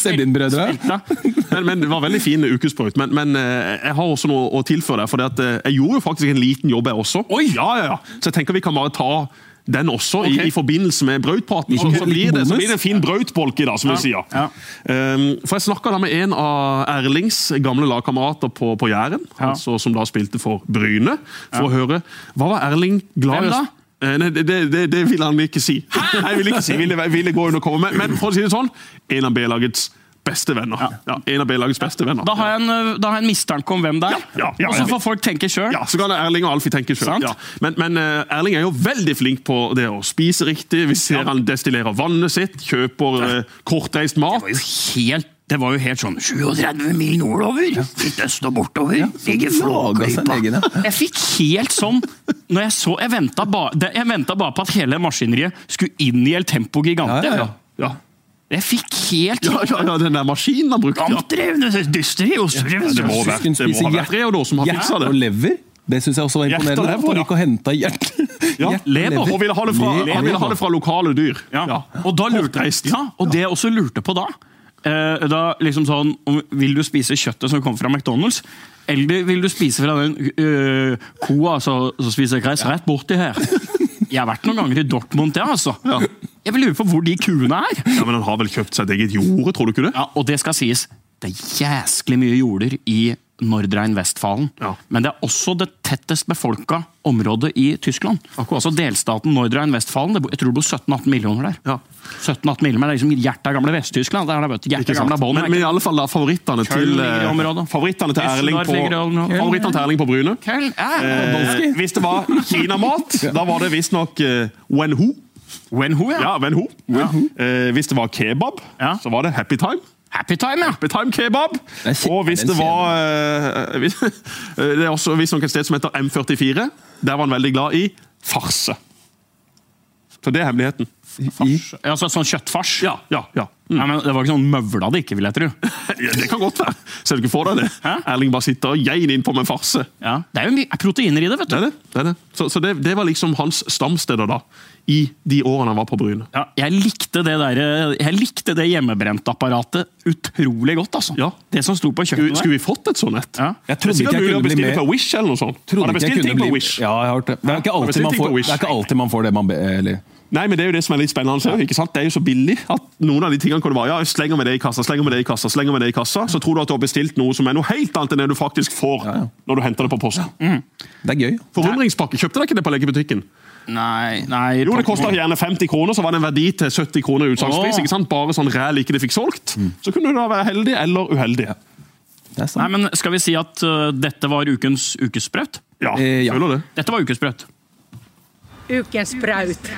Men det var veldig fin ukesprøyt. Men jeg har også noe å tilføre deg, for jeg gjorde jo faktisk en liten jobb her også. Oi! Ja. Så jeg tenker vi kan bare ta den også i forbindelse med brødpraten. Så blir det en fin brødbolk i dag, som vi sier. Ja. For jeg snakket da med en av Erlings gamle lagkamerater på Jæren, altså, som da spilte for Bryne, for å høre, hva var Erling glad i? Hvem da? Nei, det ville han ikke si. Nei, ville gå under komme med. Men for å si det sånn, en av B-lagets beste venner. Ja, en av B-lagets beste venner. Da har jeg en mistanke om hvem det er. Og så får folk tenke selv. Ja, så kan Erling og Alfie tenke selv. Ja. Men Erling er jo veldig flink på det å spise riktig. Vi ser han destillerer vannet sitt, kjøper kortreist mat. Det var jo helt sånn 37 mil nordover, litt øst og bortover, ligger Flåklypa. Jeg fikk helt sånn, når jeg ventet bare på at hele maskineriet skulle inn i El Tempo Gigante. Ja. Jeg fikk helt... Ja, den der maskinen han brukte. Dampdrevne, dysteri, ostdrevne. Det må ha vært Reodor som har fikset det. Og lever. Det synes jeg også var imponerende. Han gikk og hentet lever. Og ville ha det fra lokale dyr. Ja. Og da lurte jeg, og det jeg også lurte på da liksom sånn, vil du spise kjøttet som kommer fra McDonald's, eller vil du spise fra den koa som spiser gress rett borti her? Jeg har vært noen ganger i Dortmund, altså. Jeg vil lure på hvor de kuene er. Ja, men han har vel kjøpt seg et eget jorde, tror du ikke det? Ja, og det skal sies, det er jæsklig mye jorder i Nordrhein-Westfalen. Men det er også det tettest befolka området i Tyskland. Altså delstaten Nordrhein-Westfalen, jeg tror det bor 17-18 millioner der. 17-18 millioner, det er liksom hjertet av gamle Vest-Tyskland. Det er hjertet av gamle bånd. Men i alle fall da, favorittene til Erling på Bryne. Hvis det var Kina-mat, da var det visst nok Wenhu. Wenhu, ja. Wenhu. Hvis det var kebab, så var det Happy Time. Happy Time kebab. Og hvis det var det er også visst nok et sted som heter M44, der var han veldig glad i farse. Så det er hemmeligheten. Altså sånn kjøttfars? Ja. Nei, men det var ikke sånn møvla det ikke, vil jeg tro. Det kan godt være. Ser du ikke for deg det? Erling bare sitter og gein inn på med farse. Ja, det er jo mye proteiner i det, vet du. Det er det. Så det var liksom hans stamsteder da, i de årene han var på Bryne. Ja, jeg likte det hjemmebrentapparatet utrolig godt, altså. Ja. Det som sto på kjøkkenet. Skulle vi fått et sånt et? Ja. Jeg trodde ikke jeg kunne bli med. På Wish eller noe sånt. Har du bestilt ting på Wish? Ja, jeg har hørt det. Det er ikke alltid man får det man eller... Nei, men det er jo det som er litt spennende, ikke sant? Det er jo så billig at noen av de tingene kan du bare, slenger med det i kassa, så tror du at du har bestilt noe som er noe helt annet enn det du faktisk får når du henter det på posten. Det er gøy. Forundringspakke, kjøpte deg ikke det på legebutikken? Nei. Jo, det kostet gjerne 50 kroner, så var det en verdi til 70 kroner utsalgspris, ikke sant? Bare sånn ræl ikke det fikk solgt. Så kunne du da være heldig eller uheldig. Nei, men skal vi si at dette var ukesprøtt? Ja, føler det. Dette var ukesprøtt. Ukens spraut.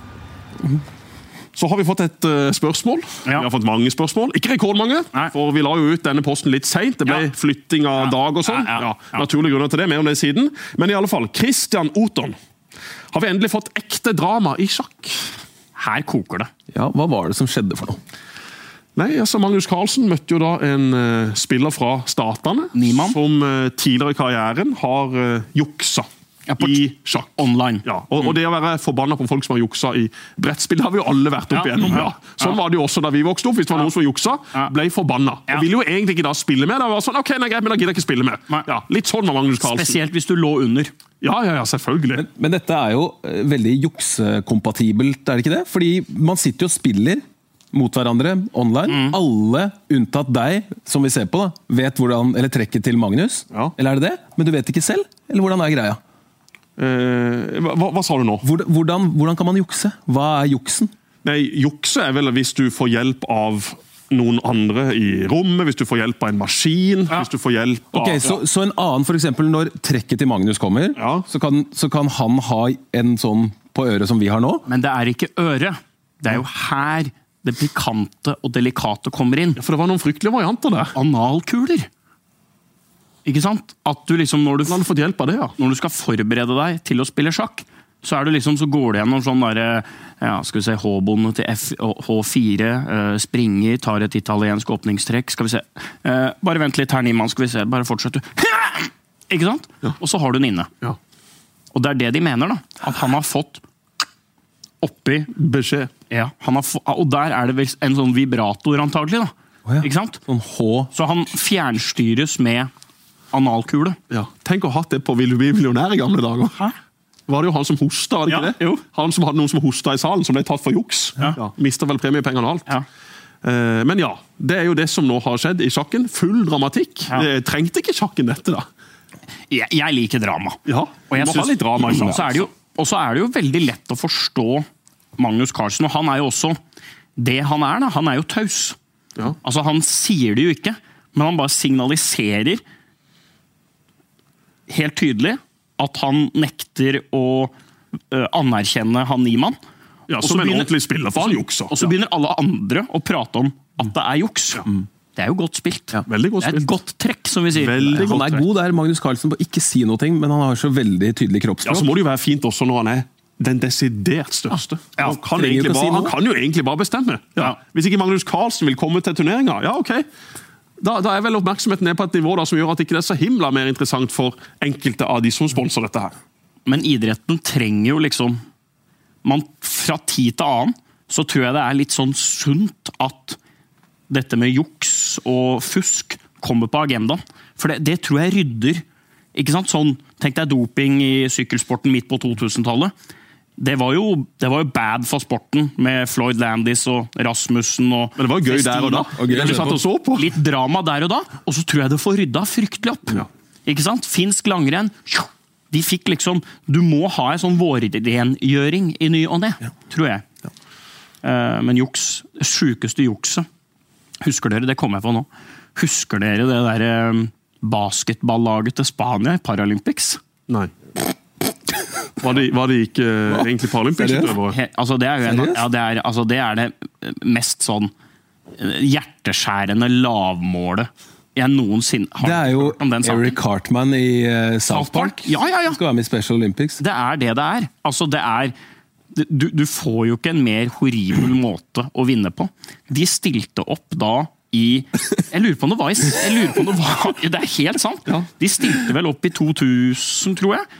Så har vi fått et spørsmål. Vi har fått mange spørsmål. Ikke rekordmange, for vi la jo ut denne posten litt sent. Det ble flytting av dag og sånn. Naturlige grunner til det, mer om det siden. Men i alle fall, Christian Oton. Har vi endelig fått ekte drama i sjakk? Her koker det. Ja, hva var det som skjedde for noe? Nei, altså Magnus Carlsen møtte jo da en spiller fra Statene, som tidligere i karrieren har juksa. I sjakk. Online. Ja, og det å være forbannet på folk som har juksa i brettspill, har vi jo alle vært opp igjennom. Ja. Sånn var det jo også da vi vokste opp. Hvis det var noen som juksa, ble forbannet. Og ville jo egentlig ikke da spille med. Da var sånn, ok, nei, greit, men da gidder jeg ikke spille med. Ja, litt sånn var Magnus Carlsen. Spesielt hvis du lå under. Ja, selvfølgelig. Men dette er jo veldig juksekompatibelt, er det ikke det? Fordi man sitter jo og spiller mot hverandre online. Alle, unntatt deg, som vi ser på da, vet hvordan, eller trekket til Magnus. Eller er det det? Men du vet ikke selv? Eller hvordan er greia? Hva sa du nå? Hvordan kan man jukse? Hva er juksen? Nei, jukse er vel hvis du får hjelp av noen andre i rommet, hvis du får hjelp av en maskin, hvis du får hjelp av... Så en annen, for eksempel når trekket til Magnus kommer, så kan han ha en sånn på øret som vi har nå? Men det er ikke øre. Det er jo her det pikante og delikate kommer inn. Ja, for det var noen fryktelige varianter der. Analkuler. Ikke sant? At du liksom, når du har fått hjelp av det, når du skal forberede deg til å spille sjakk, så er du liksom, så går det gjennom sånn der, skal vi se, H-bonde til H4, springer, tar et italiensk åpningstrekk, skal vi se. Bare vent litt her, Niemann, skal vi se, bare fortsett du. Ikke sant? Og så har du den inne. Og det er det de mener da, at han har fått oppi beskjed. Ja, og der er det vel en sånn vibrator antagelig da. Ikke sant? Sånn H. Så han fjernstyres med analkule. Ja, tenk å ha hatt det på Vil du bli millionær i gamle dager. Hæ? var det jo han som hostet, var det ikke det? Jo. Han som hadde noen som hostet i salen, som ble tatt for juks. Ja. Mistet vel premiepengene og alt. Ja. Men ja, det er jo det som nå har skjedd i sjakken. Full dramatikk. Det trengte ikke sjakken dette da. Jeg liker drama. Ja, og jeg må ha litt drama i sjakken. Og så er det jo veldig lett å forstå Magnus Carlsen, og han er jo også det han er da. Han er jo taus. Ja. Altså, han sier det jo ikke, men han bare signaliserer helt tydelig at han nekter å anerkjenne han Niemann. Ja, som en ordentlig spiller, for han jukser. Og så begynner alle andre å prate om at det er juks. Ja. Det er jo godt spilt. Ja, veldig godt spilt. Det er et godt trekk, som vi sier. Han er god der, Magnus Carlsen, på ikke si noe, men han har så veldig tydelig kroppsspråk. Ja, så må det jo være fint også når han er den desidert største. Ja, han kan jo egentlig bare bestemme. Ja. Hvis ikke Magnus Carlsen vil komme til turneringen, ja, ok. Da er vel oppmerksomheten ned på et nivå da, som gjør at det ikke er så himla mer interessant for enkelte av de som sponser dette her. Men idretten trenger jo liksom fra tid til annen, så tror jeg det er litt sånn sunt at dette med juks og fusk kommer på agendaen. For det tror jeg rydder. Ikke sant? Sånn, tenk deg doping i sykkelsporten midt på 2000-tallet. Det var jo bad for sporten med Floyd Landis og Rasmussen og men det var gøy der og da. Vi satt og så på. Litt drama der og da, og så tror jeg det får rydda fryktelig opp. Ja. Ikke sant? Finsk langrenn, de fikk liksom, du må ha en sånn vårrengjøring i ny og ned, tror jeg. Ja. Men juks, sykeste jukset, husker dere, det kommer jeg på nå, husker dere det der basketballaget til Spania i Paralympics? Nei. Var det ikke egentlig Paralympics-utøvere? Altså, det er det mest sånn hjerteskjærende lavmålet jeg noensinne har hørt om den saken. Det er jo Eric Cartman i South Park. Ja. Skal være med i Special Olympics. Det er det er. Altså, det er du får jo ikke en mer horribel måte å vinne på. De stilte opp da jeg lurer på om det var det er helt sant. Ja. De stilte vel opp i 2000, tror jeg.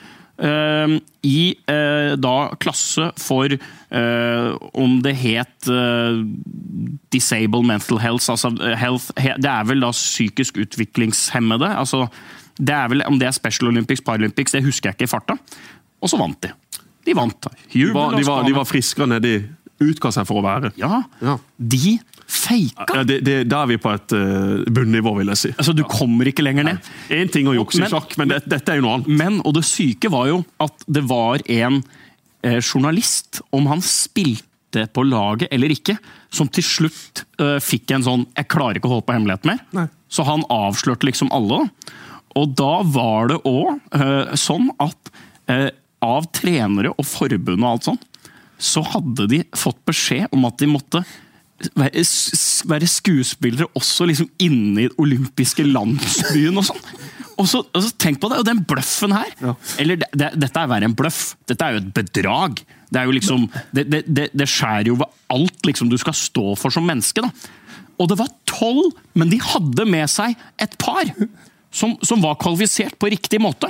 Da klasse for om det het Disable Mental Health, altså health, det er vel da psykisk utviklingshemmede, altså det er vel, om det er Special Olympics, Paralympics, det husker jeg ikke i farta, og så vant de. De vant. De var friskere nede i utga seg for å være. Ja. De feika. Ja, da er vi på et bunnivå, vil jeg si. Altså, du kommer ikke lenger ned. En ting å jukse i sjakk, men dette er jo noe annet. Og det syke var jo at det var en journalist, om han spilte på laget eller ikke, som til slutt fikk en sånn, jeg klarer ikke å holde på hemmeligheten mer. Nei. Så han avslørte liksom alle. Og da var det også sånn at av trenere og forbund og alt sånt, så hadde de fått beskjed om at de måtte være skuespillere også liksom inne i olympiske landsbyen og sånn. Og så tenk på det, og den bløffen her, eller dette er verre en bløff, dette er jo et bedrag. Det er jo liksom, det skjærer jo ved alt liksom du skal stå for som menneske da. Og det var 12, men de hadde med seg et par som var kvalifisert på riktig måte.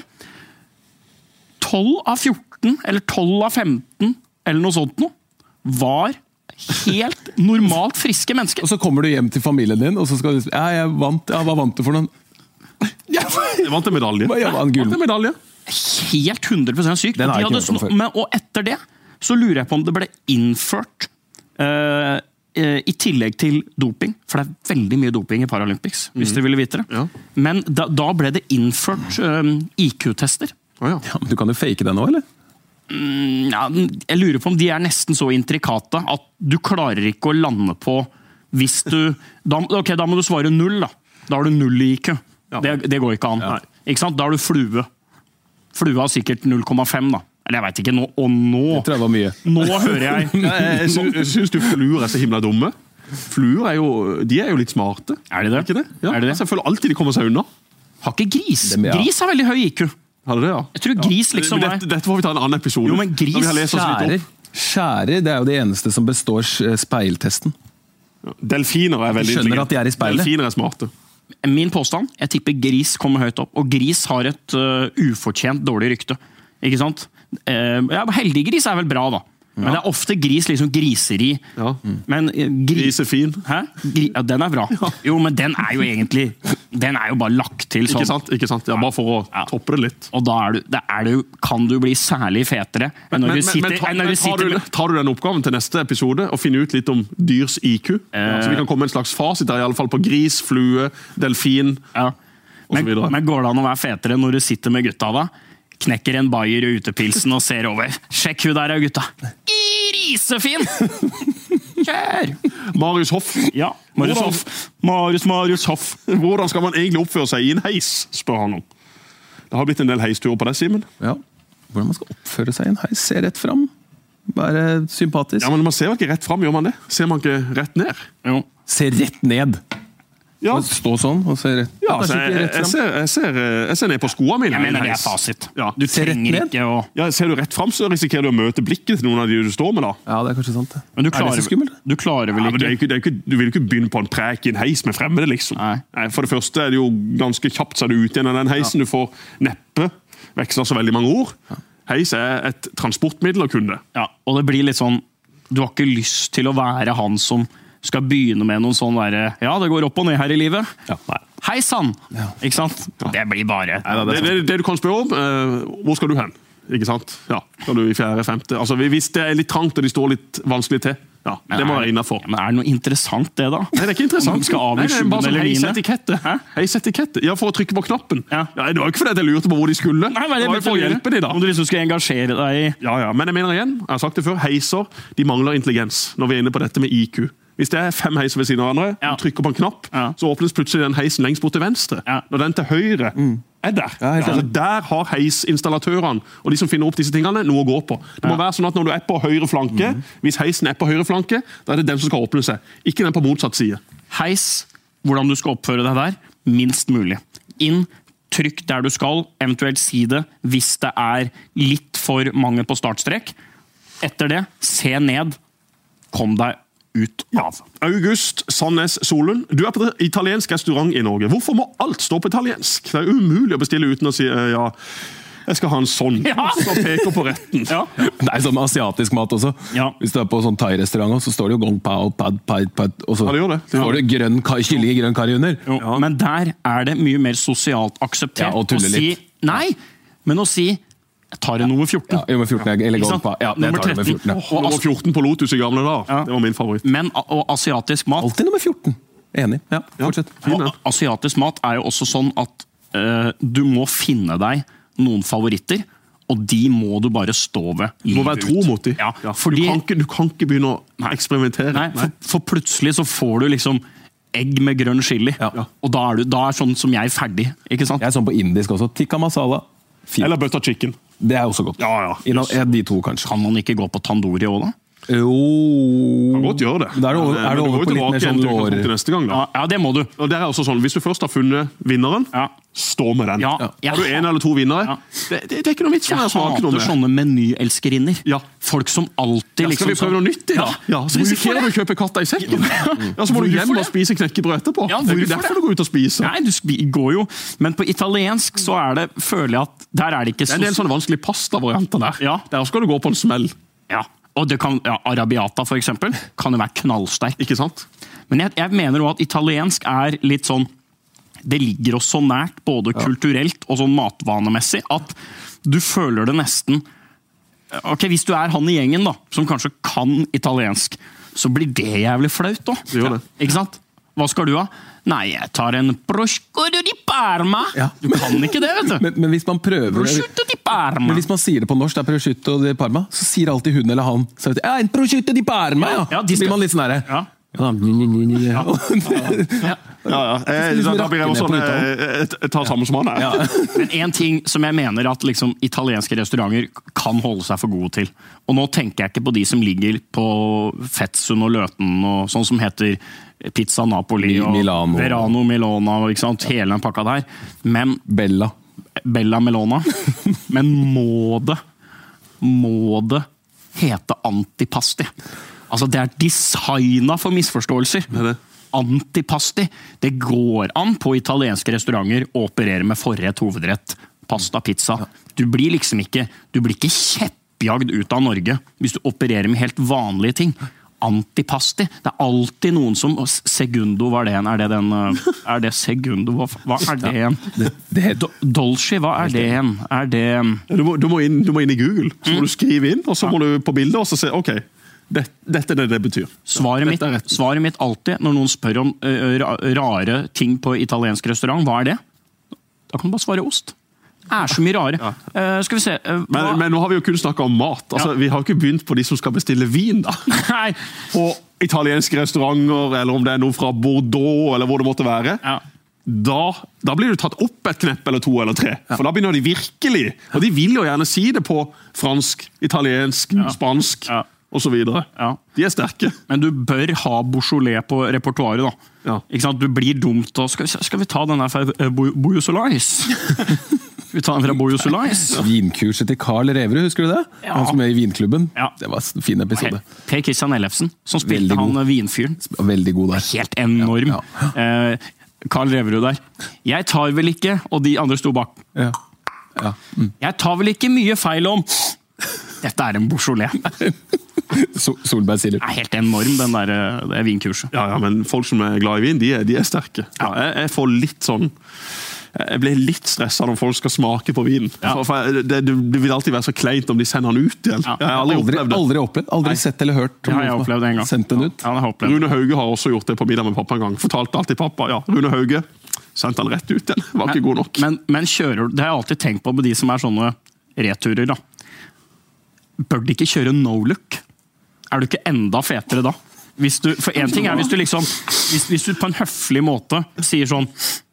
12 av 14, eller 12 av 15, eller noe sånt noe, var helt normalt friske mennesker. Og så kommer du hjem til familien din, og så skal du si, jeg vant, hva vant du for noen? Jeg vant en medalje. Helt 100% sykt. Og etter det, så lurer jeg på om det ble innført i tillegg til doping, for det er veldig mye doping i Paralympics, hvis dere ville vite det. Ja. Men da ble det innført IQ-tester. Ja, men du kan jo fake det nå, eller? Jeg lurer på om de er nesten så intrikate at du klarer ikke å lande på hvis du... Da må du svare 0 da. Da har du 0 i IQ. Ja. Det går ikke an. Ja. Ikke sant? Da har du flue. Flue har sikkert 0,5 da. Eller jeg vet ikke, nå... Jeg tror det var mye. Nå hører jeg... Jeg synes du fluer er så himla dumme. Fluer er jo litt smarte. Er de det? Ikke det? Ja. Er de det? Altså, jeg føler alltid de kommer seg unna. Har ikke gris. Gris har veldig høy IQ. Har det, ja? Jeg tror gris liksom er... Dette får vi ta en annen episode. Jo, men gris skjærer, det er jo det eneste som består speiltesten. Delfiner er veldig skjønner at de er i speilet. Delfiner er smarte. Min påstand, jeg tipper gris kommer høyt opp. Og gris har et ufortjent dårlig rykte. Ikke sant? Heldig gris er vel bra da. Men det ofte gris, liksom griseri. Ja. Men Grisefin. Hæ? Ja, den bra. Jo, men den jo egentlig den jo bare lagt til sånn. Ikke sant? Ja, bare for å toppe det litt. Og da kan du bli særlig fetere. Men tar du den oppgaven til neste episode og finner ut litt om dyrs IQ? Så vi kan komme med en slags fasit der, i alle fall på gris, flue, delfin og så videre. Men går det an å være fetere når du sitter med gutta da? Knekker en bayer i utepilsen og ser over. Sjekk hun der, gutta. Grisefin! Kjør! Marius Hoff. Ja, Marius Hoff. Marius Hoff. Hvordan skal man egentlig oppføre seg i en heis, spør han om. Det har blitt en del heisturer på det, Simen. Ja, hvordan man skal oppføre seg i en heis, se rett frem. Være sympatisk. Ja, men man ser jo ikke rett frem, gjør man det? Ser man ikke rett ned? Jo. Se rett ned. Ja. Stå sånn og se rett. Ja, jeg ser ned på skoene mine. Jeg mener det fasit. Ja. Du trenger ikke å... Ja, ser du rett frem, så risikerer du å møte blikket til noen av de du står med da. Ja, det kanskje sant det. Men du klarer vel ikke... Du vil jo ikke begynne på en prek i en heis med fremmede, liksom. Nei, for det første det jo ganske kjapt så du ut igjen av den heisen. Du får neppe veksler så veldig mange ord. Heis et transportmiddel å kunne. Ja, og det blir litt sånn... Du har ikke lyst til å være han som... skal begynne med noen sånn der, ja, det går opp og ned her i livet. Ja. Hei sann! Ja. Ikke sant? Ja. Det blir bare... Det du kan spørre om, hvor skal du hen? Ikke sant? Ja, skal du i 4., 5. Altså, hvis det litt trangt og de står litt vanskelig til, ja, det må være innenfor. Men det noe interessant det da? Nei, det ikke interessant. Skal avgi 7. eller 9. Heisetikette. Ja, for å trykke på knappen. Ja, det var ikke fordi jeg lurte på hvor de skulle. Nei, det var for å hjelpe de da. Om du liksom skal engasjere deg i... Ja, men jeg mener igjen, jeg har sagt det før, heiser, de mangler intelligens når vi inne på dette med IQ. Hvis det 5 heiser ved siden av hverandre, du trykker på en knapp, så åpnes plutselig den heisen lengst bort til venstre. Når den til høyre der. Altså, der har heisinstallatørene og de som finner opp disse tingene noe å gå på. Det må være sånn at når du på høyre flanke, hvis heisen på høyre flanke, da det den som skal åpne seg. Ikke den på motsatt side. Heis, hvordan du skal oppføre deg der, minst mulig. Inn, trykk der du skal, eventuelt si det hvis det litt for mange på startstrekk. Etter det, se ned, kom deg ut av. August Sandnes Solund, du på det italiensk restaurant i Norge. Hvorfor må alt stå på italiensk? Det umulig å bestille uten å si, ja, jeg skal ha en sånn, så peker på retten. Ja. Det sånn med asiatisk mat også. Ja. Hvis du på sånn thai-restaurant, så står det jo gong pao, pad, og så det gjør det. Står det kylling i grønn karri under. Ja. Men der det mye mer sosialt akseptert å si, nei, men å si jeg tar nummer 14. Ja, nummer 14 eller gong pa. Ja, nummer 13. Nummer 14 på Lotus i gamle da. Det var min favoritt. Men og asiatisk mat... Alltid nummer 14. Enig. Ja, fortsett. Og asiatisk mat jo også sånn at du må finne deg noen favoritter, og de må du bare stå ved. Du må være tro mot dem. Ja, fordi, du kan ikke begynne å eksperimentere. Nei, for plutselig så får du liksom egg med grønn chili, og da sånn som jeg ferdig, ikke sant? Jeg sånn på indisk også. Tikka masala. Eller butter chicken. Det også godt. Ja. De to, kanskje. Kan man ikke gå på tandoori også, da? Jo... Kan godt gjøre det. Da det over på litt mer sånn lår. Neste gang, da. Ja, det må du. Og det også sånn, hvis du først har funnet vinneren, stå med den. Har du 1 eller 2 vinnere? Det ikke noe vits for deg å smake noe med. Jeg hater sånne menyelskerinner. Folk som alltid liksom... Skal vi prøve noe nytt i da? Ja, så risikerer du å kjøpe katta i sekken. Ja, så må du hjem og spise knekkebrød etterpå. Det ikke derfor du går ut og spiser. Nei, du går jo. Men på italiensk så det, føler jeg at der det ikke så... Det en del sånne vanskelige pasta-varianter der. Ja. Der skal du gå på en smell. Ja. Og det kan, arabiata for eksempel, kan jo være knallsterk. Ikke sant? Men jeg mener jo at italiensk litt sånn, det ligger oss så nært, både kulturelt og sånn matvanemessig, at du føler det nesten, ok, hvis du han i gjengen da, som kanskje kan italiensk, så blir det jævlig flaut da. Det gjør det. Ikke sant? Hva skal du ha? Nei, jeg tar en prosciutto di Parma. Ja. Du kan ikke det, vet du. Men hvis man prøver... Prosciutto di Parma. Men hvis man sier det på norsk, prosciutto di Parma, så sier alltid hun eller han, en prosciutto di Parma, ja. Så blir man litt sånn her. Ja. Da blir jeg også jeg tar samme som han Men en ting som jeg mener at liksom, italienske restauranter kan holde seg for gode til, og nå tenker jeg ikke på de som ligger på Fettsund og Løten og sånn som heter Pizza Napoli og Milano. Verano Milona, ikke sant? Hele den pakka der, men Bella Melona, men må det hete antipasti. Altså, det designet for misforståelser. Antipasti. Det går an på italienske restauranter å operere med forrett, hovedrett, pasta, pizza. Du blir ikke oppjagd ut av Norge hvis du opererer med helt vanlige ting. Antipasti. Det alltid noen som Segundo, hva det en? Er det Segundo? Hva det en? Dolce, hva det en? Du må inn i Google, så må du skrive inn, og så må du på bildet og så se, ok, dette det betyr. Svaret mitt alltid, når noen spør om rare ting på italiensk restaurant, hva det? Da kan du bare svare ost. Det så mye rare. Skal vi se. Men nå har vi jo kun snakket om mat. Altså, vi har ikke begynt på de som skal bestille vin da. Nei. På italienske restauranter, eller om det noe fra Bordeaux, eller hvor det måtte være. Ja. Da blir du tatt opp et knepp, eller 2 eller 3. For da begynner de virkelig. Og de vil jo gjerne si det på fransk, italiensk, spansk, og så videre. Ja. De sterke. Men du bør ha Beaujolais på repertoaret da. Ja. Ikke sant? Du blir dumt. Skal vi ta den her fra Beaujolais? Vi tar den fra Beaujolais. Vinkurset til Carl Reverud, husker du det? Ja. Han som i vinklubben. Ja. Det var en fin episode. Per Christian Ellefsen, som spilte han vinfyren. Veldig god der. Helt enorm. Ja. Carl Reverud der. Jeg tar vel ikke, og de andre sto bak. Ja. Ja. Jeg tar vel ikke mye feil om. Dette en Beaujolais. Solberg sier det. Helt enorm, det vinkurset. Ja, men folk som glad i vin, de sterke. Ja, jeg får litt sånn... Jeg blir litt stresset når folk skal smake på vinen. Ja. For det vil alltid være så kleint om de sender den ut igjen. Ja. Jeg har aldri opplevd. Aldri sett eller hørt. Ja, jeg har opplevd det en gang. Sendt den ut. Ja, Rune Hauge har også gjort det på middag med pappa en gang. Fortalte alltid pappa, Rune Hauge sendte han rett ut igjen. Var ikke god nok. Men kjører, det har jeg alltid tenkt på med de som sånne returer da. Bør de ikke kjøre no-look? Du ikke enda fetere da? For en ting hvis du liksom, hvis du på en høflig måte sier sånn,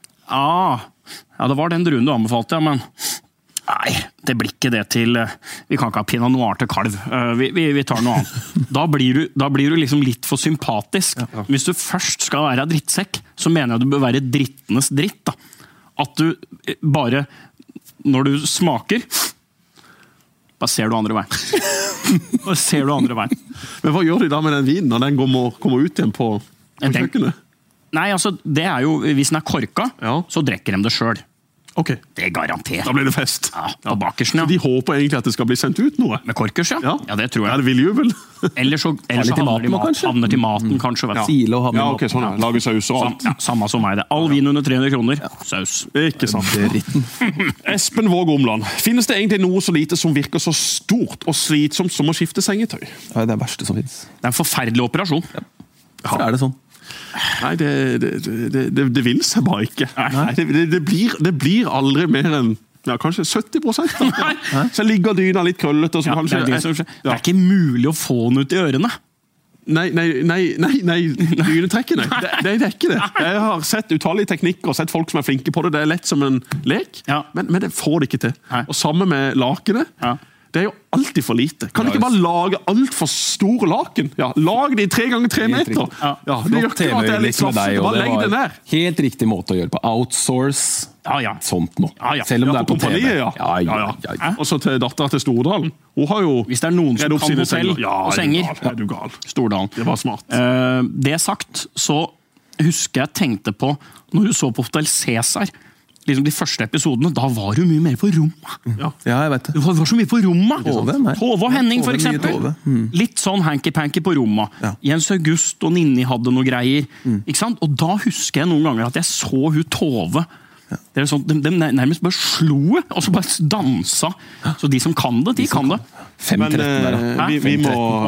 ja, det var den druen du anbefalte, men nei, det blir ikke det til, vi kan ikke ha pinot noir til kalv, vi tar noe annet. Da blir du liksom litt for sympatisk. Ja. Hvis du først skal være drittsekk, så mener jeg du bør være drittenes dritt. Da. At du bare, når du smaker, bare ser du andre veien. Men hva gjør de da med den vinen når den kommer ut igjen på kjøkkenet? Nei, altså, det jo, hvis den korka, så drekker de det selv. Ok. Det garantert. Da blir det fest. Ja, på bakersen, Så de håper egentlig at det skal bli sendt ut noe? Med korkers, ja. Ja, det tror jeg. Det vil jubel. Eller så havner til maten, kanskje. Sile og havner ja, ok, sånn. Lage saus og alt. Samme som meg det. All vin under 300 kroner, saus. Ikke sant. Espen Våg Omland. Finnes det egentlig noe så lite som virker så stort og slitsomt som å skifte sengetøy? Ja, det det verste som finnes. Det en forferdelig operasjon. Ja. Hvorfor det sånn? Nei, det vil seg bare ikke. Nei, det blir aldri mer enn kanskje 70%. Så ligger dyna litt krøllet. Og så kanskje, det ikke mulig å få den ut i ørene. Nei, dynetrekket, nei. Det ikke det. Jeg har sett utallige teknikker og sett folk som flinke på det. Det lett som en lek, men det får det ikke til. Og sammen med lakenet, det jo alltid for lite. Kan du ikke bare lage alt for store laken? Ja, lag de 3 ganger 3 meter. Ja, det gjør ikke at det litt klafsete. Bare legg det ned. Helt riktig måte å gjøre på. Outsource. Sånt nå. Selv om det på TV. Ja. Og så til datteren til Stordalen. Hun har jo... Hvis det noen som kan hotell og senger. Er du gal. Stordalen. Det var smart. Det sagt, så husker jeg tenkte på, når du så på Hotel Cæsar, liksom de første episodene, da var du mye mer på rommet. Ja, jeg vet det. Du var så mye på rommet. Tove og Henning, for eksempel. Litt sånn hanky-panky på rommet. Jens August og Ninni hadde noe greier. Ikke sant? Og da husker jeg noen ganger at jeg så hun Tove. Det sånn, de nærmest bare slo, og så bare dansa. Så de som kan det, de kan det. 5-13 der, da. Vi må...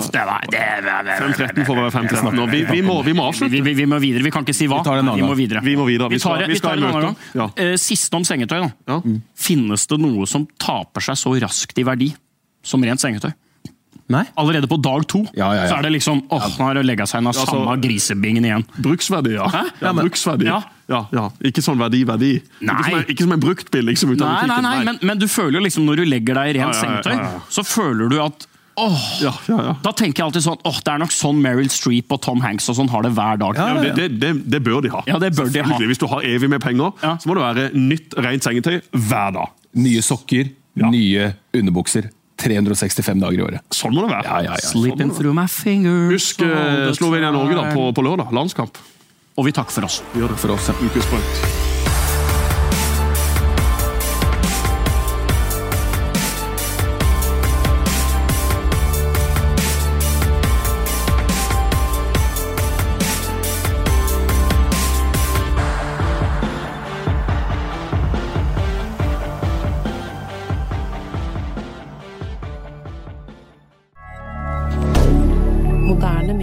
5-13 får være 5-13. Vi må avslutte. Vi må videre. Vi kan ikke si hva. Vi må videre. Vi tar en annen gang. Siste om sengetøy, da. Finnes det noe som taper seg så raskt i verdi som rent sengetøy? Nei. Allerede på dag 2 så det liksom, nå har det legget seg en av samme grisebingen igjen. Bruksverdi, bruksverdi. Ja. Ikke sånn verdi. Ikke som en bruktbil, liksom. Nei, men du føler jo liksom, når du legger deg i rent sengetøy, så føler du at da tenker jeg alltid sånn, det nok sånn Meryl Streep og Tom Hanks og sånn har det hver dag. Det bør de ha. Ja, det bør de ha. Hvis du har evig med penger, så må det være nytt, rent sengetøy hver dag. Nye sokker, nye underbukser. 365 dager i året. Sånn må det være. Ja. Slipping through my fingers. Husk Slovenia-Norge da, på lørdag, landskamp. Og vi takker for oss. Vi gjør det for oss. Ukesprint.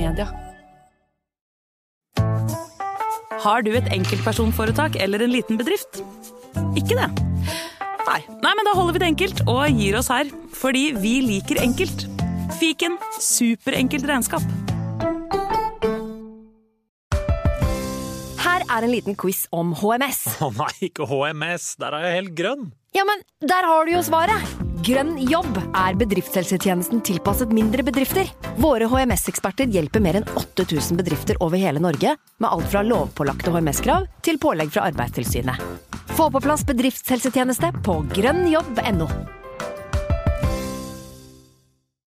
media. Har du et enkeltpersonforetak eller en liten bedrift? Ikke det? Nei, men da holder vi det enkelt og gir oss her, fordi vi liker enkelt. Fiken, superenkelt regnskap. Her er en liten quiz om HMS. Nei, ikke HMS, der er jeg helt grønn. Ja, men der har du jo svaret. Grønn jobb er bedriftshelsetjenesten tilpasset mindre bedrifter. Våre HMS-eksperter hjelper mer enn 8000 bedrifter over hele Norge, med alt fra lovpålagte HMS-krav til pålegg fra Arbeidstilsynet. Få på plass bedriftshelsetjeneste på grønnjobb.no.